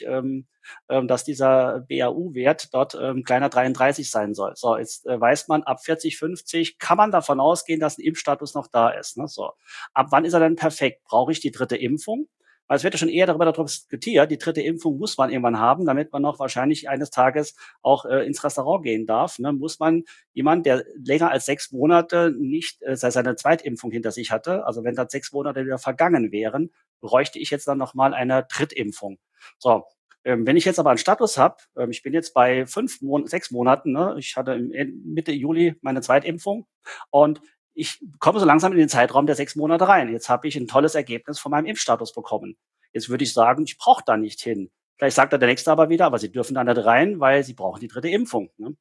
dass dieser BAU-Wert dort kleiner 33 sein soll. So, jetzt weiß man, ab 40, 50 kann man davon ausgehen, dass ein Impfstatus noch da ist. Ne? So, ab wann ist er denn perfekt? Brauche ich die dritte Impfung? Weil es wird ja schon eher darüber diskutiert, die dritte Impfung muss man irgendwann haben, damit man noch wahrscheinlich eines Tages auch ins Restaurant gehen darf. Ne? Muss man jemand, der länger als 6 Monate nicht seine Zweitimpfung hinter sich hatte, also wenn da 6 Monate wieder vergangen wären, bräuchte ich jetzt dann nochmal eine Drittimpfung. So, wenn ich jetzt aber einen Status habe, ich bin jetzt bei 6 Monaten, ne? Ich hatte Mitte Juli meine Zweitimpfung und ich komme so langsam in den Zeitraum der 6 Monate rein. Jetzt habe ich ein tolles Ergebnis von meinem Impfstatus bekommen. Jetzt würde ich sagen, ich brauche da nicht hin. Vielleicht sagt dann der Nächste aber wieder, aber Sie dürfen da nicht rein, weil Sie brauchen die dritte Impfung. Ne?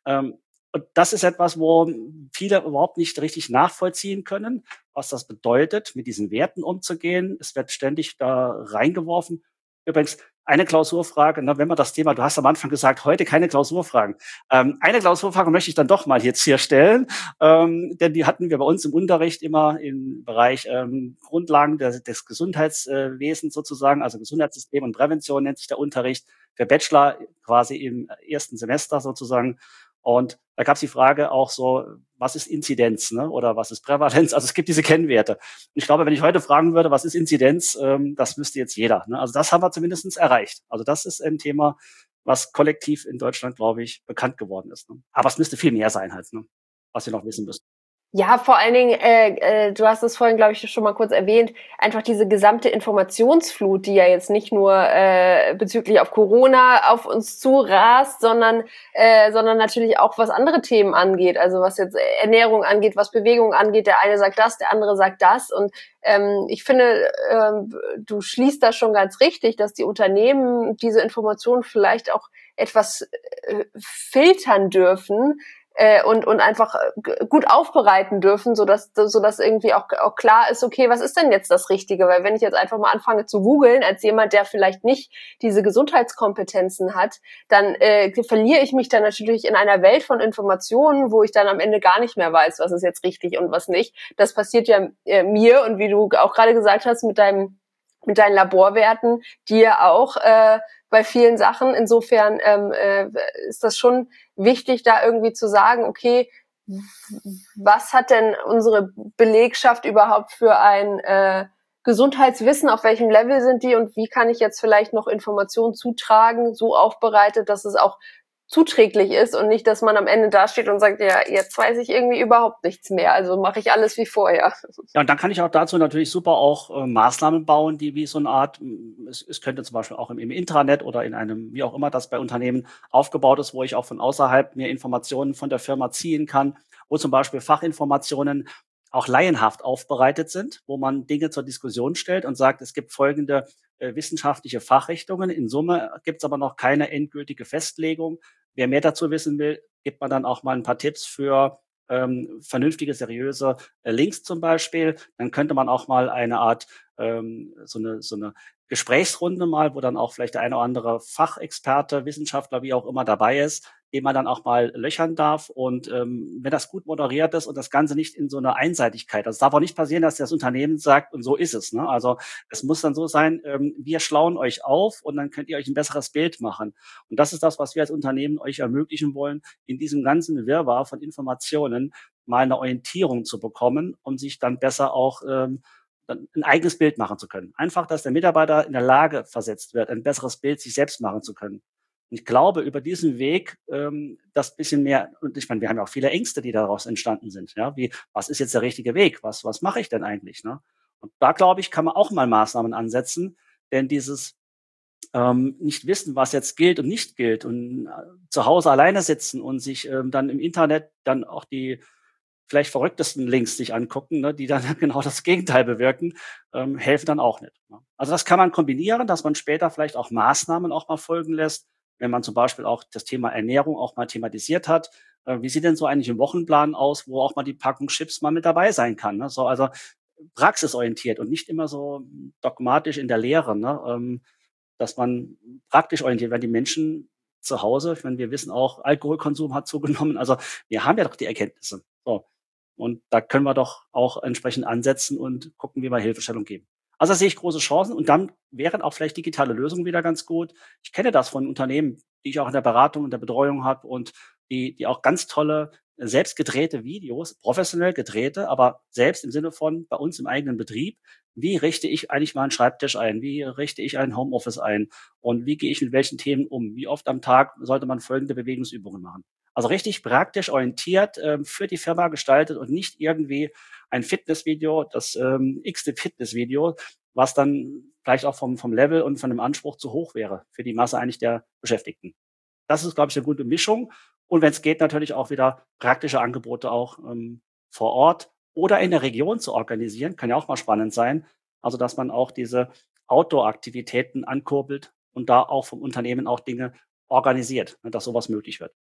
Und das ist etwas, wo viele überhaupt nicht richtig nachvollziehen können, was das bedeutet, mit diesen Werten umzugehen. Es wird ständig da reingeworfen. Übrigens, eine Klausurfrage, ne, wenn man das Thema, du hast am Anfang gesagt, heute keine Klausurfragen. Eine Klausurfrage möchte ich dann doch mal jetzt hier stellen, denn die hatten wir bei uns im Unterricht immer im Bereich Grundlagen des Gesundheitswesens sozusagen, also Gesundheitssystem und Prävention nennt sich der Unterricht, für Bachelor quasi im ersten Semester sozusagen. Und da gab es die Frage auch so, was ist Inzidenz, ne? Oder was ist Prävalenz? Also es gibt diese Kennwerte. Und ich glaube, wenn ich heute fragen würde, was ist Inzidenz, das wüsste jetzt jeder. Ne? Also das haben wir zumindest erreicht. Also das ist ein Thema, was kollektiv in Deutschland, glaube ich, bekannt geworden ist. Ne? Aber es müsste viel mehr sein halt, ne? Was wir noch wissen müssen. Ja, vor allen Dingen, du hast es vorhin, glaube ich, schon mal kurz erwähnt, einfach diese gesamte Informationsflut, die ja jetzt nicht nur bezüglich auf Corona auf uns zurast, sondern natürlich auch, was andere Themen angeht, also was jetzt Ernährung angeht, was Bewegung angeht. Der eine sagt das, der andere sagt das. Und ich finde, du schließt da schon ganz richtig, dass die Unternehmen diese Informationen vielleicht auch etwas filtern dürfen, und einfach gut aufbereiten dürfen, sodass irgendwie auch klar ist, okay, was ist denn jetzt das Richtige? Weil wenn ich jetzt einfach mal anfange zu googeln, als jemand, der vielleicht nicht diese Gesundheitskompetenzen hat, dann verliere ich mich dann natürlich in einer Welt von Informationen, wo ich dann am Ende gar nicht mehr weiß, was ist jetzt richtig und was nicht. Das passiert ja mir und wie du auch gerade gesagt hast, mit deinen Laborwerten, dir auch bei vielen Sachen. Insofern ist das schon wichtig, da irgendwie zu sagen, okay, was hat denn unsere Belegschaft überhaupt für ein Gesundheitswissen, auf welchem Level sind die und wie kann ich jetzt vielleicht noch Informationen zutragen, so aufbereitet, dass es auch zuträglich ist und nicht, dass man am Ende dasteht und sagt, ja, jetzt weiß ich irgendwie überhaupt nichts mehr, also mache ich alles wie vorher. Ja, und dann kann ich auch dazu natürlich super auch Maßnahmen bauen, die wie so eine Art, es könnte zum Beispiel auch im Intranet oder in einem, wie auch immer das bei Unternehmen aufgebaut ist, wo ich auch von außerhalb mir Informationen von der Firma ziehen kann, wo zum Beispiel Fachinformationen auch laienhaft aufbereitet sind, wo man Dinge zur Diskussion stellt und sagt, es gibt folgende wissenschaftliche Fachrichtungen. In Summe gibt es aber noch keine endgültige Festlegung. Wer mehr dazu wissen will, gibt man dann auch mal ein paar Tipps für vernünftige, seriöse Links zum Beispiel. Dann könnte man auch mal eine Art, so eine Gesprächsrunde mal, wo dann auch vielleicht der eine oder andere Fachexperte, Wissenschaftler, wie auch immer dabei ist, den man dann auch mal löchern darf. Und wenn das gut moderiert ist und das Ganze nicht in so einer Einseitigkeit, also es darf auch nicht passieren, dass das Unternehmen sagt, und so ist es. Ne? Also es muss dann so sein, wir schlauen euch auf und dann könnt ihr euch ein besseres Bild machen. Und das ist das, was wir als Unternehmen euch ermöglichen wollen, in diesem ganzen Wirrwarr von Informationen mal eine Orientierung zu bekommen, um sich dann besser auch dann ein eigenes Bild machen zu können. Einfach, dass der Mitarbeiter in der Lage versetzt wird, ein besseres Bild sich selbst machen zu können. Und ich glaube, über diesen Weg das bisschen mehr, und ich meine, wir haben ja auch viele Ängste, die daraus entstanden sind. Ja, wie, was ist jetzt der richtige Weg? Was mache ich denn eigentlich? Ne? Und da, glaube ich, kann man auch mal Maßnahmen ansetzen, denn dieses nicht wissen, was jetzt gilt und nicht gilt und zu Hause alleine sitzen und sich dann im Internet dann auch die vielleicht verrücktesten Links sich angucken, ne, die dann genau das Gegenteil bewirken, helfen dann auch nicht. Ne? Also das kann man kombinieren, dass man später vielleicht auch Maßnahmen auch mal folgen lässt, wenn man zum Beispiel auch das Thema Ernährung auch mal thematisiert hat. Wie sieht denn so eigentlich ein Wochenplan aus, wo auch mal die Packung Chips mal mit dabei sein kann? Ne? So, also praxisorientiert und nicht immer so dogmatisch in der Lehre. Ne? Dass man praktisch orientiert, weil die Menschen zu Hause, ich meine, wir wissen auch, Alkoholkonsum hat zugenommen. Also wir haben ja doch die Erkenntnisse. So. Und da können wir doch auch entsprechend ansetzen und gucken, wie wir Hilfestellung geben. Also da sehe ich große Chancen und dann wären auch vielleicht digitale Lösungen wieder ganz gut. Ich kenne das von Unternehmen, die ich auch in der Beratung und der Betreuung habe und die auch ganz tolle selbst gedrehte Videos, professionell gedrehte, aber selbst im Sinne von bei uns im eigenen Betrieb, wie richte ich eigentlich mal einen Schreibtisch ein? Wie richte ich ein Homeoffice ein? Und wie gehe ich mit welchen Themen um? Wie oft am Tag sollte man folgende Bewegungsübungen machen? Also richtig praktisch orientiert für die Firma gestaltet und nicht irgendwie ein Fitnessvideo, das x-te Fitnessvideo, was dann vielleicht auch vom Level und von dem Anspruch zu hoch wäre für die Masse eigentlich der Beschäftigten. Das ist, glaube ich, eine gute Mischung. Und wenn es geht, natürlich auch wieder praktische Angebote auch vor Ort oder in der Region zu organisieren, kann ja auch mal spannend sein. Also, dass man auch diese Outdoor-Aktivitäten ankurbelt und da auch vom Unternehmen auch Dinge organisiert, ne, dass sowas möglich wird.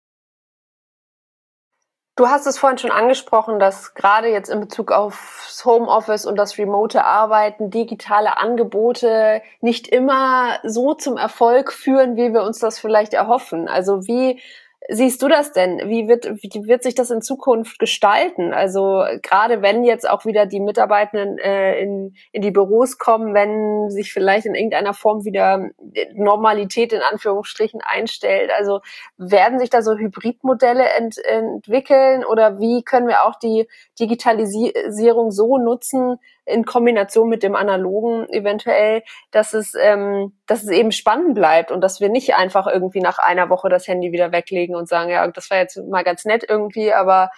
Du hast es vorhin schon angesprochen, dass gerade jetzt in Bezug aufs Homeoffice und das remote Arbeiten digitale Angebote nicht immer so zum Erfolg führen, wie wir uns das vielleicht erhoffen. Also wie siehst du das denn? Wie wird sich das in Zukunft gestalten? Also gerade wenn jetzt auch wieder die Mitarbeitenden in die Büros kommen, wenn sich vielleicht in irgendeiner Form wieder Normalität in Anführungsstrichen einstellt. Also werden sich da so Hybridmodelle entwickeln oder wie können wir auch die Digitalisierung so nutzen in Kombination mit dem Analogen eventuell, dass es eben spannend bleibt und dass wir nicht einfach irgendwie nach einer Woche das Handy wieder weglegen und sagen, ja, das war jetzt mal ganz nett irgendwie, aber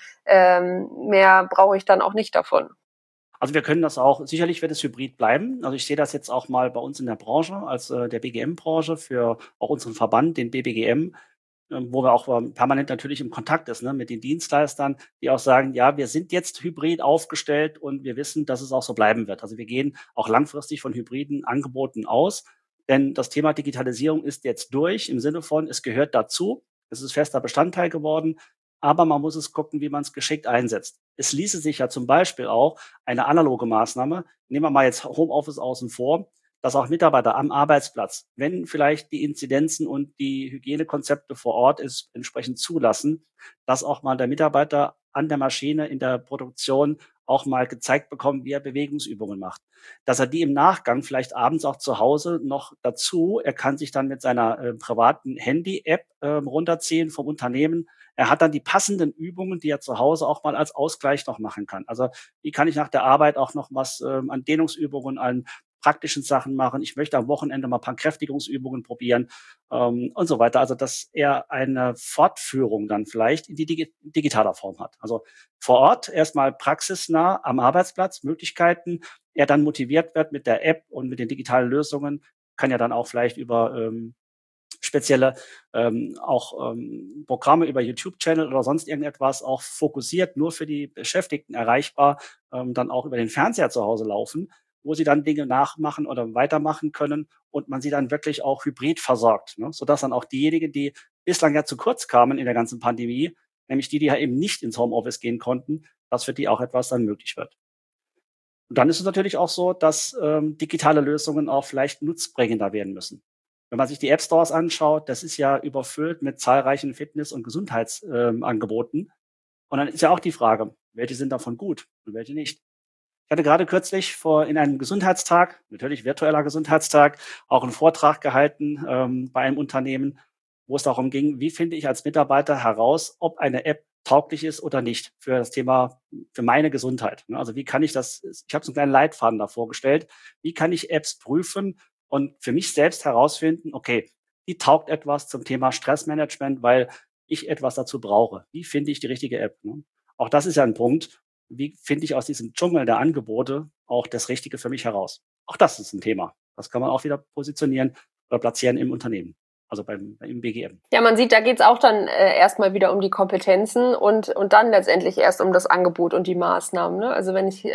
mehr brauche ich dann auch nicht davon. Also, wir können das auch, sicherlich wird es hybrid bleiben. Also, ich sehe das jetzt auch mal bei uns in der Branche als der BGM-Branche für auch unseren Verband, den BBGM, wo wir auch permanent natürlich im Kontakt ist, ne, mit den Dienstleistern, die auch sagen, ja, wir sind jetzt hybrid aufgestellt und wir wissen, dass es auch so bleiben wird. Also wir gehen auch langfristig von hybriden Angeboten aus, denn das Thema Digitalisierung ist jetzt durch im Sinne von, es gehört dazu, es ist fester Bestandteil geworden, aber man muss es gucken, wie man es geschickt einsetzt. Es ließe sich ja zum Beispiel auch eine analoge Maßnahme, nehmen wir mal jetzt Homeoffice außen vor, dass auch Mitarbeiter am Arbeitsplatz, wenn vielleicht die Inzidenzen und die Hygienekonzepte vor Ort es entsprechend zulassen, dass auch mal der Mitarbeiter an der Maschine in der Produktion auch mal gezeigt bekommt, wie er Bewegungsübungen macht. Dass er die im Nachgang vielleicht abends auch zu Hause noch dazu, er kann sich dann mit seiner privaten Handy-App runterziehen vom Unternehmen. Er hat dann die passenden Übungen, die er zu Hause auch mal als Ausgleich noch machen kann. Also wie kann ich nach der Arbeit auch noch was an Dehnungsübungen, an praktischen Sachen machen. Ich möchte am Wochenende mal ein paar Kräftigungsübungen probieren und so weiter. Also dass er eine Fortführung dann vielleicht in die digitaler Form hat. Also vor Ort erstmal praxisnah am Arbeitsplatz Möglichkeiten. Er dann motiviert wird mit der App und mit den digitalen Lösungen, kann ja dann auch vielleicht über spezielle auch Programme über YouTube-Channel oder sonst irgendetwas auch fokussiert nur für die Beschäftigten erreichbar, dann auch über den Fernseher zu Hause laufen, wo sie dann Dinge nachmachen oder weitermachen können und man sie dann wirklich auch hybrid versorgt, ne? Sodass dann auch diejenigen, die bislang ja zu kurz kamen in der ganzen Pandemie, nämlich die ja eben nicht ins Homeoffice gehen konnten, dass für die auch etwas dann möglich wird. Und dann ist es natürlich auch so, dass digitale Lösungen auch vielleicht nutzbringender werden müssen. Wenn man sich die App Stores anschaut, das ist ja überfüllt mit zahlreichen Fitness- und Gesundheitsangeboten. Und dann ist ja auch die Frage, welche sind davon gut und welche nicht. Ich hatte gerade kürzlich in einem Gesundheitstag, natürlich virtueller Gesundheitstag, auch einen Vortrag gehalten bei einem Unternehmen, wo es darum ging, wie finde ich als Mitarbeiter heraus, ob eine App tauglich ist oder nicht für das Thema, für meine Gesundheit. Ne? Also wie kann ich das, ich habe so einen kleinen Leitfaden da vorgestellt, wie kann ich Apps prüfen und für mich selbst herausfinden, okay, die taugt etwas zum Thema Stressmanagement, weil ich etwas dazu brauche. Wie finde ich die richtige App? Ne? Auch das ist ja ein Punkt. Wie finde ich aus diesem Dschungel der Angebote auch das Richtige für mich heraus? Auch das ist ein Thema. Das kann man auch wieder positionieren oder platzieren im Unternehmen, also im BGM. Ja, man sieht, da geht's auch dann erstmal wieder um die Kompetenzen und dann letztendlich erst um das Angebot und die Maßnahmen. Ne? Also wenn ich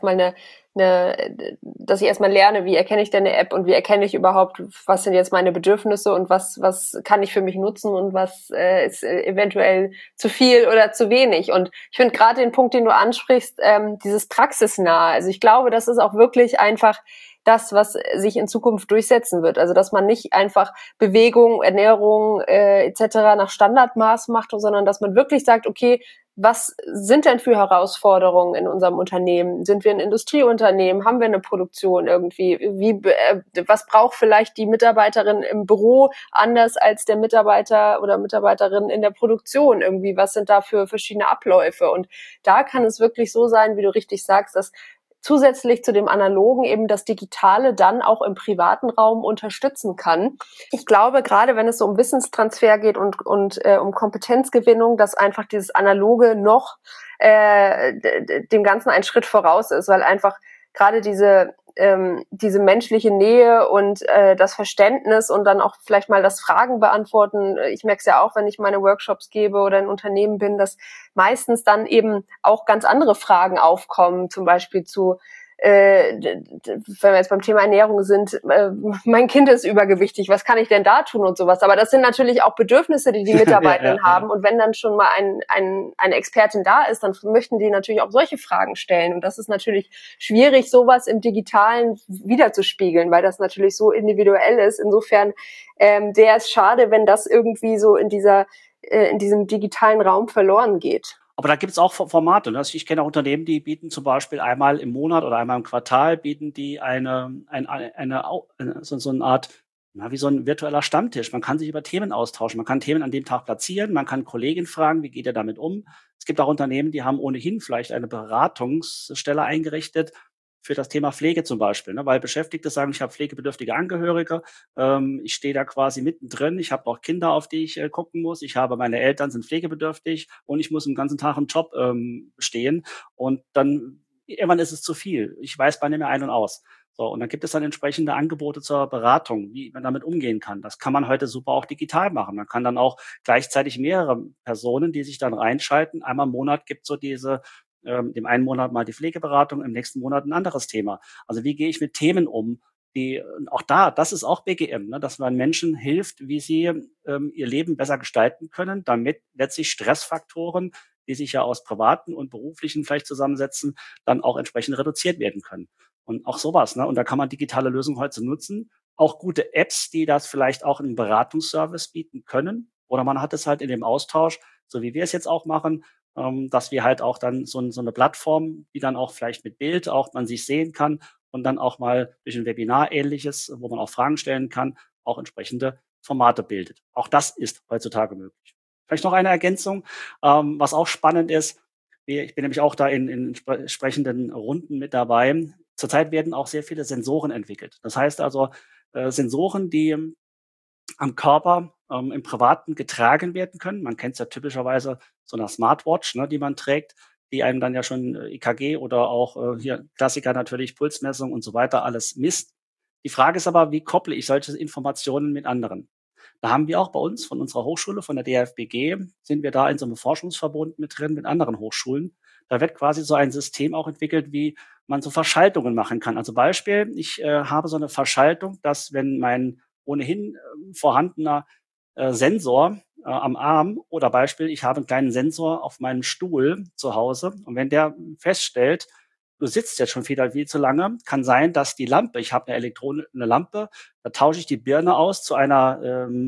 dass ich erstmal lerne, wie erkenne ich denn eine App und wie erkenne ich überhaupt, was sind jetzt meine Bedürfnisse und was kann ich für mich nutzen und was ist eventuell zu viel oder zu wenig. Und ich finde gerade den Punkt, den du ansprichst, dieses Praxisnahe. Also ich glaube, das ist auch wirklich einfach das, was sich in Zukunft durchsetzen wird. Also dass man nicht einfach Bewegung, Ernährung etc. nach Standardmaß macht, sondern dass man wirklich sagt, okay, was sind denn für Herausforderungen in unserem Unternehmen? Sind wir ein Industrieunternehmen? Haben wir eine Produktion irgendwie? Was braucht vielleicht die Mitarbeiterin im Büro anders als der Mitarbeiter oder Mitarbeiterin in der Produktion irgendwie? Was sind da für verschiedene Abläufe? Und da kann es wirklich so sein, wie du richtig sagst, dass zusätzlich zu dem Analogen eben das Digitale dann auch im privaten Raum unterstützen kann. Ich glaube, gerade wenn es so um Wissenstransfer geht und um Kompetenzgewinnung, dass einfach dieses Analoge noch dem Ganzen einen Schritt voraus ist, weil einfach gerade diese menschliche Nähe und das Verständnis und dann auch vielleicht mal das Fragen beantworten. Ich merke es ja auch, wenn ich meine Workshops gebe oder in Unternehmen bin, dass meistens dann eben auch ganz andere Fragen aufkommen, zum Beispiel zu wenn wir jetzt beim Thema Ernährung sind, mein Kind ist übergewichtig, was kann ich denn da tun und sowas. Aber das sind natürlich auch Bedürfnisse, die Mitarbeitenden haben. Und wenn dann schon mal eine Expertin da ist, dann möchten die natürlich auch solche Fragen stellen. Und das ist natürlich schwierig, sowas im Digitalen wiederzuspiegeln, weil das natürlich so individuell ist. Insofern wäre es schade, wenn das irgendwie so in diesem digitalen Raum verloren geht. Aber da gibt's auch Formate. Ne? Ich kenne auch Unternehmen, die bieten zum Beispiel einmal im Monat oder einmal im Quartal bieten die so eine Art, wie so ein virtueller Stammtisch. Man kann sich über Themen austauschen. Man kann Themen an dem Tag platzieren. Man kann Kollegen fragen, wie geht er damit um? Es gibt auch Unternehmen, die haben ohnehin vielleicht eine Beratungsstelle eingerichtet für das Thema Pflege zum Beispiel, ne? Weil Beschäftigte sagen, ich habe pflegebedürftige Angehörige, ich stehe da quasi mittendrin, ich habe auch Kinder, auf die ich gucken muss, meine Eltern sind pflegebedürftig und ich muss den ganzen Tag einen Job stehen und dann irgendwann ist es zu viel. Ich weiß bei nicht mehr ein und aus. So, und dann gibt es dann entsprechende Angebote zur Beratung, wie man damit umgehen kann. Das kann man heute super auch digital machen. Man kann dann auch gleichzeitig mehrere Personen, die sich dann reinschalten. Einmal im Monat gibt es so dem einen Monat mal die Pflegeberatung, im nächsten Monat ein anderes Thema. Also wie gehe ich mit Themen um, die auch das ist auch BGM, ne, dass man Menschen hilft, wie sie ihr Leben besser gestalten können, damit letztlich Stressfaktoren, die sich ja aus privaten und beruflichen vielleicht zusammensetzen, dann auch entsprechend reduziert werden können. Und auch sowas, ne? Und da kann man digitale Lösungen heute nutzen. Auch gute Apps, die das vielleicht auch im Beratungsservice bieten können. Oder man hat es halt in dem Austausch, so wie wir es jetzt auch machen, dass wir halt auch dann so eine Plattform, die dann auch vielleicht mit Bild auch man sich sehen kann und dann auch mal durch ein Webinar ähnliches, wo man auch Fragen stellen kann, auch entsprechende Formate bildet. Auch das ist heutzutage möglich. Vielleicht noch eine Ergänzung, was auch spannend ist. Ich bin nämlich auch da in entsprechenden Runden mit dabei. Zurzeit werden auch sehr viele Sensoren entwickelt. Das heißt also Sensoren, die am Körper im Privaten getragen werden können. Man kennt es ja typischerweise so einer Smartwatch, ne, die man trägt, die einem dann ja schon EKG oder auch hier Klassiker natürlich Pulsmessung und so weiter alles misst. Die Frage ist aber, wie kopple ich solche Informationen mit anderen? Da haben wir auch bei uns von unserer Hochschule, von der DFBG, sind wir da in so einem Forschungsverbund mit drin mit anderen Hochschulen. Da wird quasi so ein System auch entwickelt, wie man so Verschaltungen machen kann. Also Beispiel, ich habe so eine Verschaltung, dass wenn mein ohnehin vorhandener Sensor am Arm oder Beispiel, ich habe einen kleinen Sensor auf meinem Stuhl zu Hause und wenn der feststellt, du sitzt jetzt schon viel zu lange, kann sein, dass die Lampe, ich habe eine Lampe, da tausche ich die Birne aus zu einer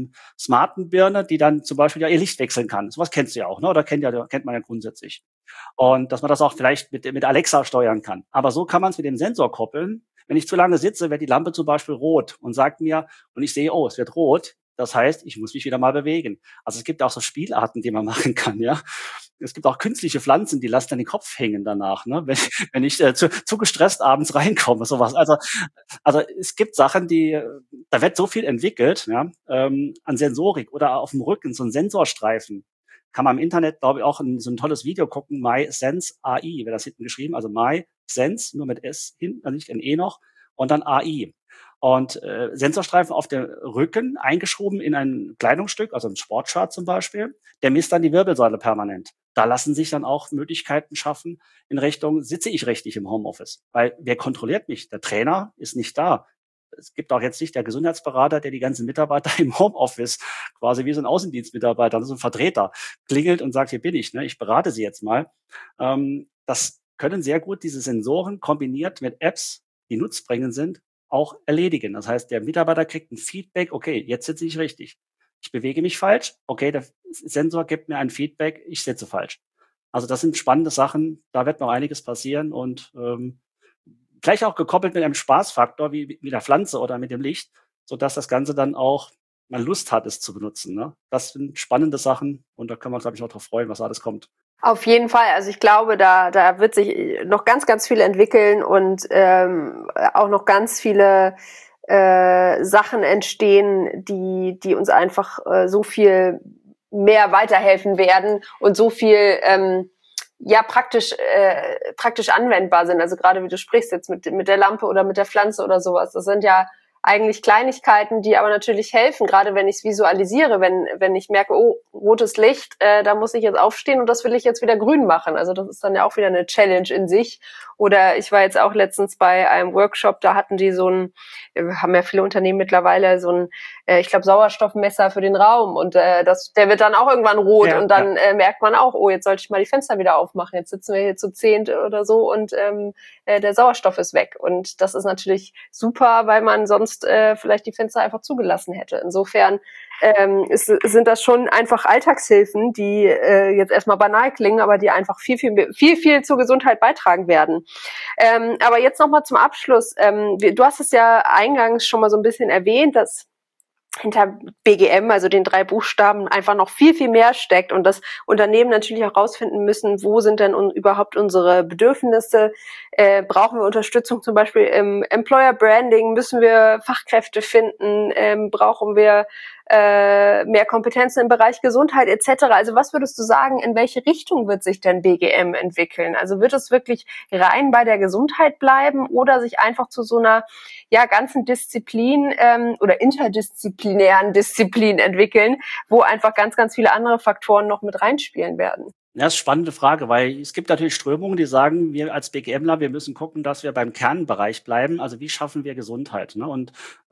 smarten Birne, die dann zum Beispiel ja ihr Licht wechseln kann. Sowas kennst du ja auch, ne? Oder kennt man ja grundsätzlich. Und dass man das auch vielleicht mit Alexa steuern kann. Aber so kann man es mit dem Sensor koppeln. Wenn ich zu lange sitze, wird die Lampe zum Beispiel rot und sagt mir, und ich sehe, oh, es wird rot, Das heißt, ich muss mich wieder mal bewegen. Also es gibt auch so Spielarten, die man machen kann, ja. Es gibt auch künstliche Pflanzen, die lassen dann den Kopf hängen danach, ne? Wenn ich zu gestresst abends reinkomme, sowas. Also es gibt Sachen, da wird so viel entwickelt, ja, an Sensorik oder auf dem Rücken, so ein Sensorstreifen. Kann man im Internet, glaube ich, auch so ein tolles Video gucken, MySense AI, wird das hinten geschrieben, also MySense, nur mit S hinten, also nicht ein E noch, und dann AI. Und Sensorstreifen auf dem Rücken eingeschoben in ein Kleidungsstück, also ein Sportshirt zum Beispiel, der misst dann die Wirbelsäule permanent. Da lassen sich dann auch Möglichkeiten schaffen in Richtung, sitze ich richtig im Homeoffice? Weil wer kontrolliert mich? Der Trainer ist nicht da. Es gibt auch jetzt nicht der Gesundheitsberater, der die ganzen Mitarbeiter im Homeoffice quasi wie so ein Außendienstmitarbeiter, so ein Vertreter klingelt und sagt, hier bin ich, ne, ich berate Sie jetzt mal. Das können sehr gut diese Sensoren kombiniert mit Apps, die nutzbringend sind, auch erledigen. Das heißt, der Mitarbeiter kriegt ein Feedback, okay, jetzt sitze ich richtig. Ich bewege mich falsch, okay, der Sensor gibt mir ein Feedback, ich sitze falsch. Also das sind spannende Sachen, da wird noch einiges passieren und vielleicht auch gekoppelt mit einem Spaßfaktor wie mit der Pflanze oder mit dem Licht, sodass das Ganze dann auch man Lust hat, es zu benutzen. Ne? Das sind spannende Sachen und da können wir uns, glaube ich, noch drauf freuen, was alles kommt. Auf jeden Fall. Also ich glaube, da wird sich noch ganz, ganz viel entwickeln und auch noch ganz viele Sachen entstehen, die uns einfach so viel mehr weiterhelfen werden und so viel praktisch anwendbar sind. Also gerade wie du sprichst jetzt mit der Lampe oder mit der Pflanze oder sowas. Das sind ja eigentlich Kleinigkeiten, die aber natürlich helfen, gerade wenn ich es visualisiere, wenn ich merke, oh, rotes Licht, da muss ich jetzt aufstehen und das will ich jetzt wieder grün machen. Also das ist dann ja auch wieder eine Challenge in sich. Oder ich war jetzt auch letztens bei einem Workshop, da hatten die haben ja viele Unternehmen mittlerweile so ein, ich glaube, Sauerstoffmesser für den Raum und der wird dann auch irgendwann rot und dann merkt man auch, oh, jetzt sollte ich mal die Fenster wieder aufmachen. Jetzt sitzen wir hier zu 10 oder so und der Sauerstoff ist weg. Und das ist natürlich super, weil man sonst vielleicht die Fenster einfach zugelassen hätte. Insofern sind das schon einfach Alltagshilfen, die jetzt erstmal banal klingen, aber die einfach viel zur Gesundheit beitragen werden. Aber jetzt nochmal zum Abschluss. Du hast es ja eingangs schon mal so ein bisschen erwähnt, dass hinter BGM, also den 3 Buchstaben, einfach noch viel mehr steckt und das Unternehmen natürlich auch rausfinden müssen, wo sind denn überhaupt unsere Bedürfnisse, brauchen wir Unterstützung zum Beispiel im Employer Branding, müssen wir Fachkräfte finden, brauchen wir mehr Kompetenzen im Bereich Gesundheit etc. Also was würdest du sagen, in welche Richtung wird sich denn BGM entwickeln? Also wird es wirklich rein bei der Gesundheit bleiben oder sich einfach zu so einer ganzen Disziplin oder interdisziplinären Disziplin entwickeln, wo einfach ganz, ganz viele andere Faktoren noch mit reinspielen werden? Ja, das ist eine spannende Frage, weil es gibt natürlich Strömungen, die sagen, wir als BGMler, wir müssen gucken, dass wir beim Kernbereich bleiben. Also wie schaffen wir Gesundheit? Ne? Und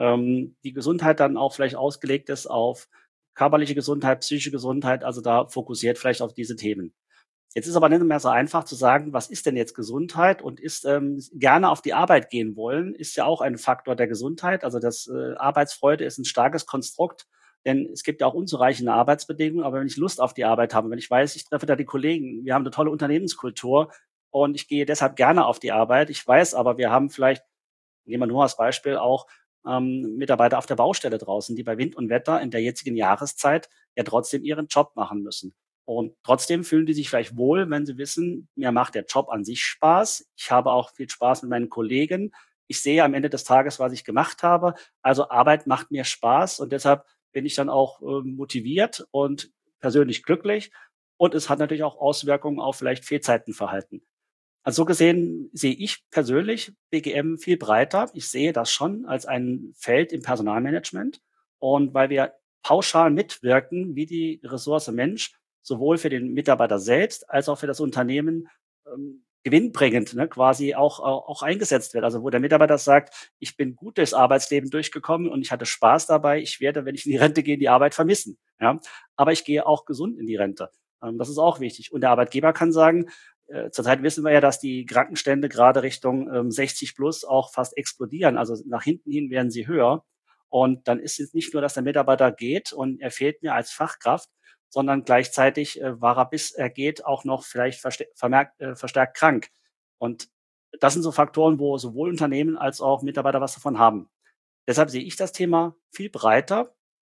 die Gesundheit dann auch vielleicht ausgelegt ist auf körperliche Gesundheit, psychische Gesundheit, also da fokussiert vielleicht auf diese Themen. Jetzt ist aber nicht mehr so einfach zu sagen, was ist denn jetzt Gesundheit und ist gerne auf die Arbeit gehen wollen, ist ja auch ein Faktor der Gesundheit. Also das Arbeitsfreude ist ein starkes Konstrukt, denn es gibt ja auch unzureichende Arbeitsbedingungen. Aber wenn ich Lust auf die Arbeit habe, wenn ich weiß, ich treffe da die Kollegen, wir haben eine tolle Unternehmenskultur und ich gehe deshalb gerne auf die Arbeit. Ich weiß aber, wir haben vielleicht, nehmen wir nur als Beispiel auch Mitarbeiter auf der Baustelle draußen, die bei Wind und Wetter in der jetzigen Jahreszeit ja trotzdem ihren Job machen müssen. Und trotzdem fühlen die sich vielleicht wohl, wenn sie wissen, mir macht der Job an sich Spaß. Ich habe auch viel Spaß mit meinen Kollegen. Ich sehe am Ende des Tages, was ich gemacht habe. Also Arbeit macht mir Spaß und deshalb bin ich dann auch motiviert und persönlich glücklich. Und es hat natürlich auch Auswirkungen auf vielleicht Fehlzeitenverhalten. Also so gesehen sehe ich persönlich BGM viel breiter. Ich sehe das schon als ein Feld im Personalmanagement. Und weil wir pauschal mitwirken, wie die Ressource Mensch sowohl für den Mitarbeiter selbst als auch für das Unternehmen gewinnbringend, ne, quasi auch eingesetzt wird. Also wo der Mitarbeiter sagt, ich bin gut durchs Arbeitsleben durchgekommen und ich hatte Spaß dabei. Ich werde, wenn ich in die Rente gehe, die Arbeit vermissen. Ja? Aber ich gehe auch gesund in die Rente. Das ist auch wichtig. Und der Arbeitgeber kann sagen, zurzeit wissen wir ja, dass die Krankenstände gerade Richtung 60 plus auch fast explodieren. Also nach hinten hin werden sie höher. Und dann ist es nicht nur, dass der Mitarbeiter geht und er fehlt mir als Fachkraft, sondern gleichzeitig war er, bis er geht, auch noch vielleicht verstärkt krank. Und das sind so Faktoren, wo sowohl Unternehmen als auch Mitarbeiter was davon haben. Deshalb sehe ich das Thema viel breiter.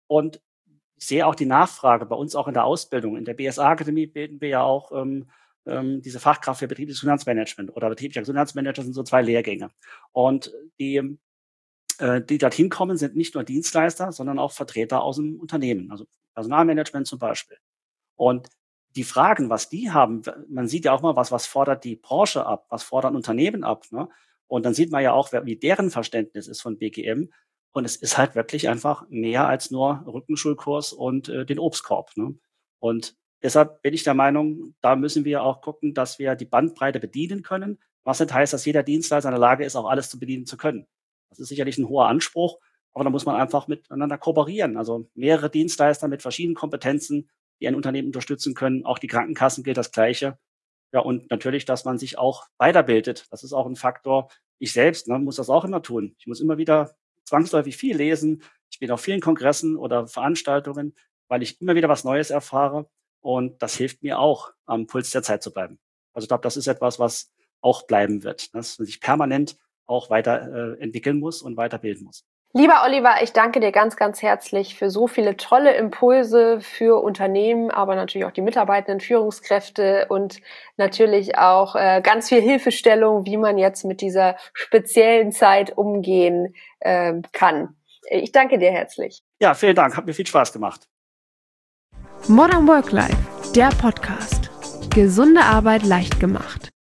Und ich sehe auch die Nachfrage bei uns auch in der Ausbildung. In der BSA-Akademie bilden wir ja auch diese Fachkraft für betriebliches Gesundheitsmanagement oder betrieblicher Gesundheitsmanager sind so 2 Lehrgänge. Und die dorthin kommen, sind nicht nur Dienstleister, sondern auch Vertreter aus dem Unternehmen, also Personalmanagement zum Beispiel. Und die Fragen, was die haben, man sieht ja auch mal, was fordert die Branche ab, was fordern Unternehmen ab, ne? Und dann sieht man ja auch, wie deren Verständnis ist von BGM. Und es ist halt wirklich einfach mehr als nur Rückenschulkurs und den Obstkorb, ne? Und deshalb bin ich der Meinung, da müssen wir auch gucken, dass wir die Bandbreite bedienen können, was nicht heißt, dass jeder Dienstleister in der Lage ist, auch alles zu bedienen zu können. Das ist sicherlich ein hoher Anspruch, aber da muss man einfach miteinander kooperieren. Also mehrere Dienstleister mit verschiedenen Kompetenzen, die ein Unternehmen unterstützen können. Auch die Krankenkassen gilt das Gleiche. Ja, und natürlich, dass man sich auch weiterbildet. Das ist auch ein Faktor. Ich selbst, ne, muss das auch immer tun. Ich muss immer wieder zwangsläufig viel lesen. Ich bin auf vielen Kongressen oder Veranstaltungen, weil ich immer wieder was Neues erfahre. Und das hilft mir auch, am Puls der Zeit zu bleiben. Also ich glaube, das ist etwas, was auch bleiben wird, dass man sich permanent auch weiter entwickeln muss und weiterbilden muss. Lieber Oliver, ich danke dir ganz, ganz herzlich für so viele tolle Impulse für Unternehmen, aber natürlich auch die Mitarbeitenden, Führungskräfte und natürlich auch ganz viel Hilfestellung, wie man jetzt mit dieser speziellen Zeit umgehen kann. Ich danke dir herzlich. Ja, vielen Dank. Hat mir viel Spaß gemacht. Modern Work Life, der Podcast. Gesunde Arbeit leicht gemacht.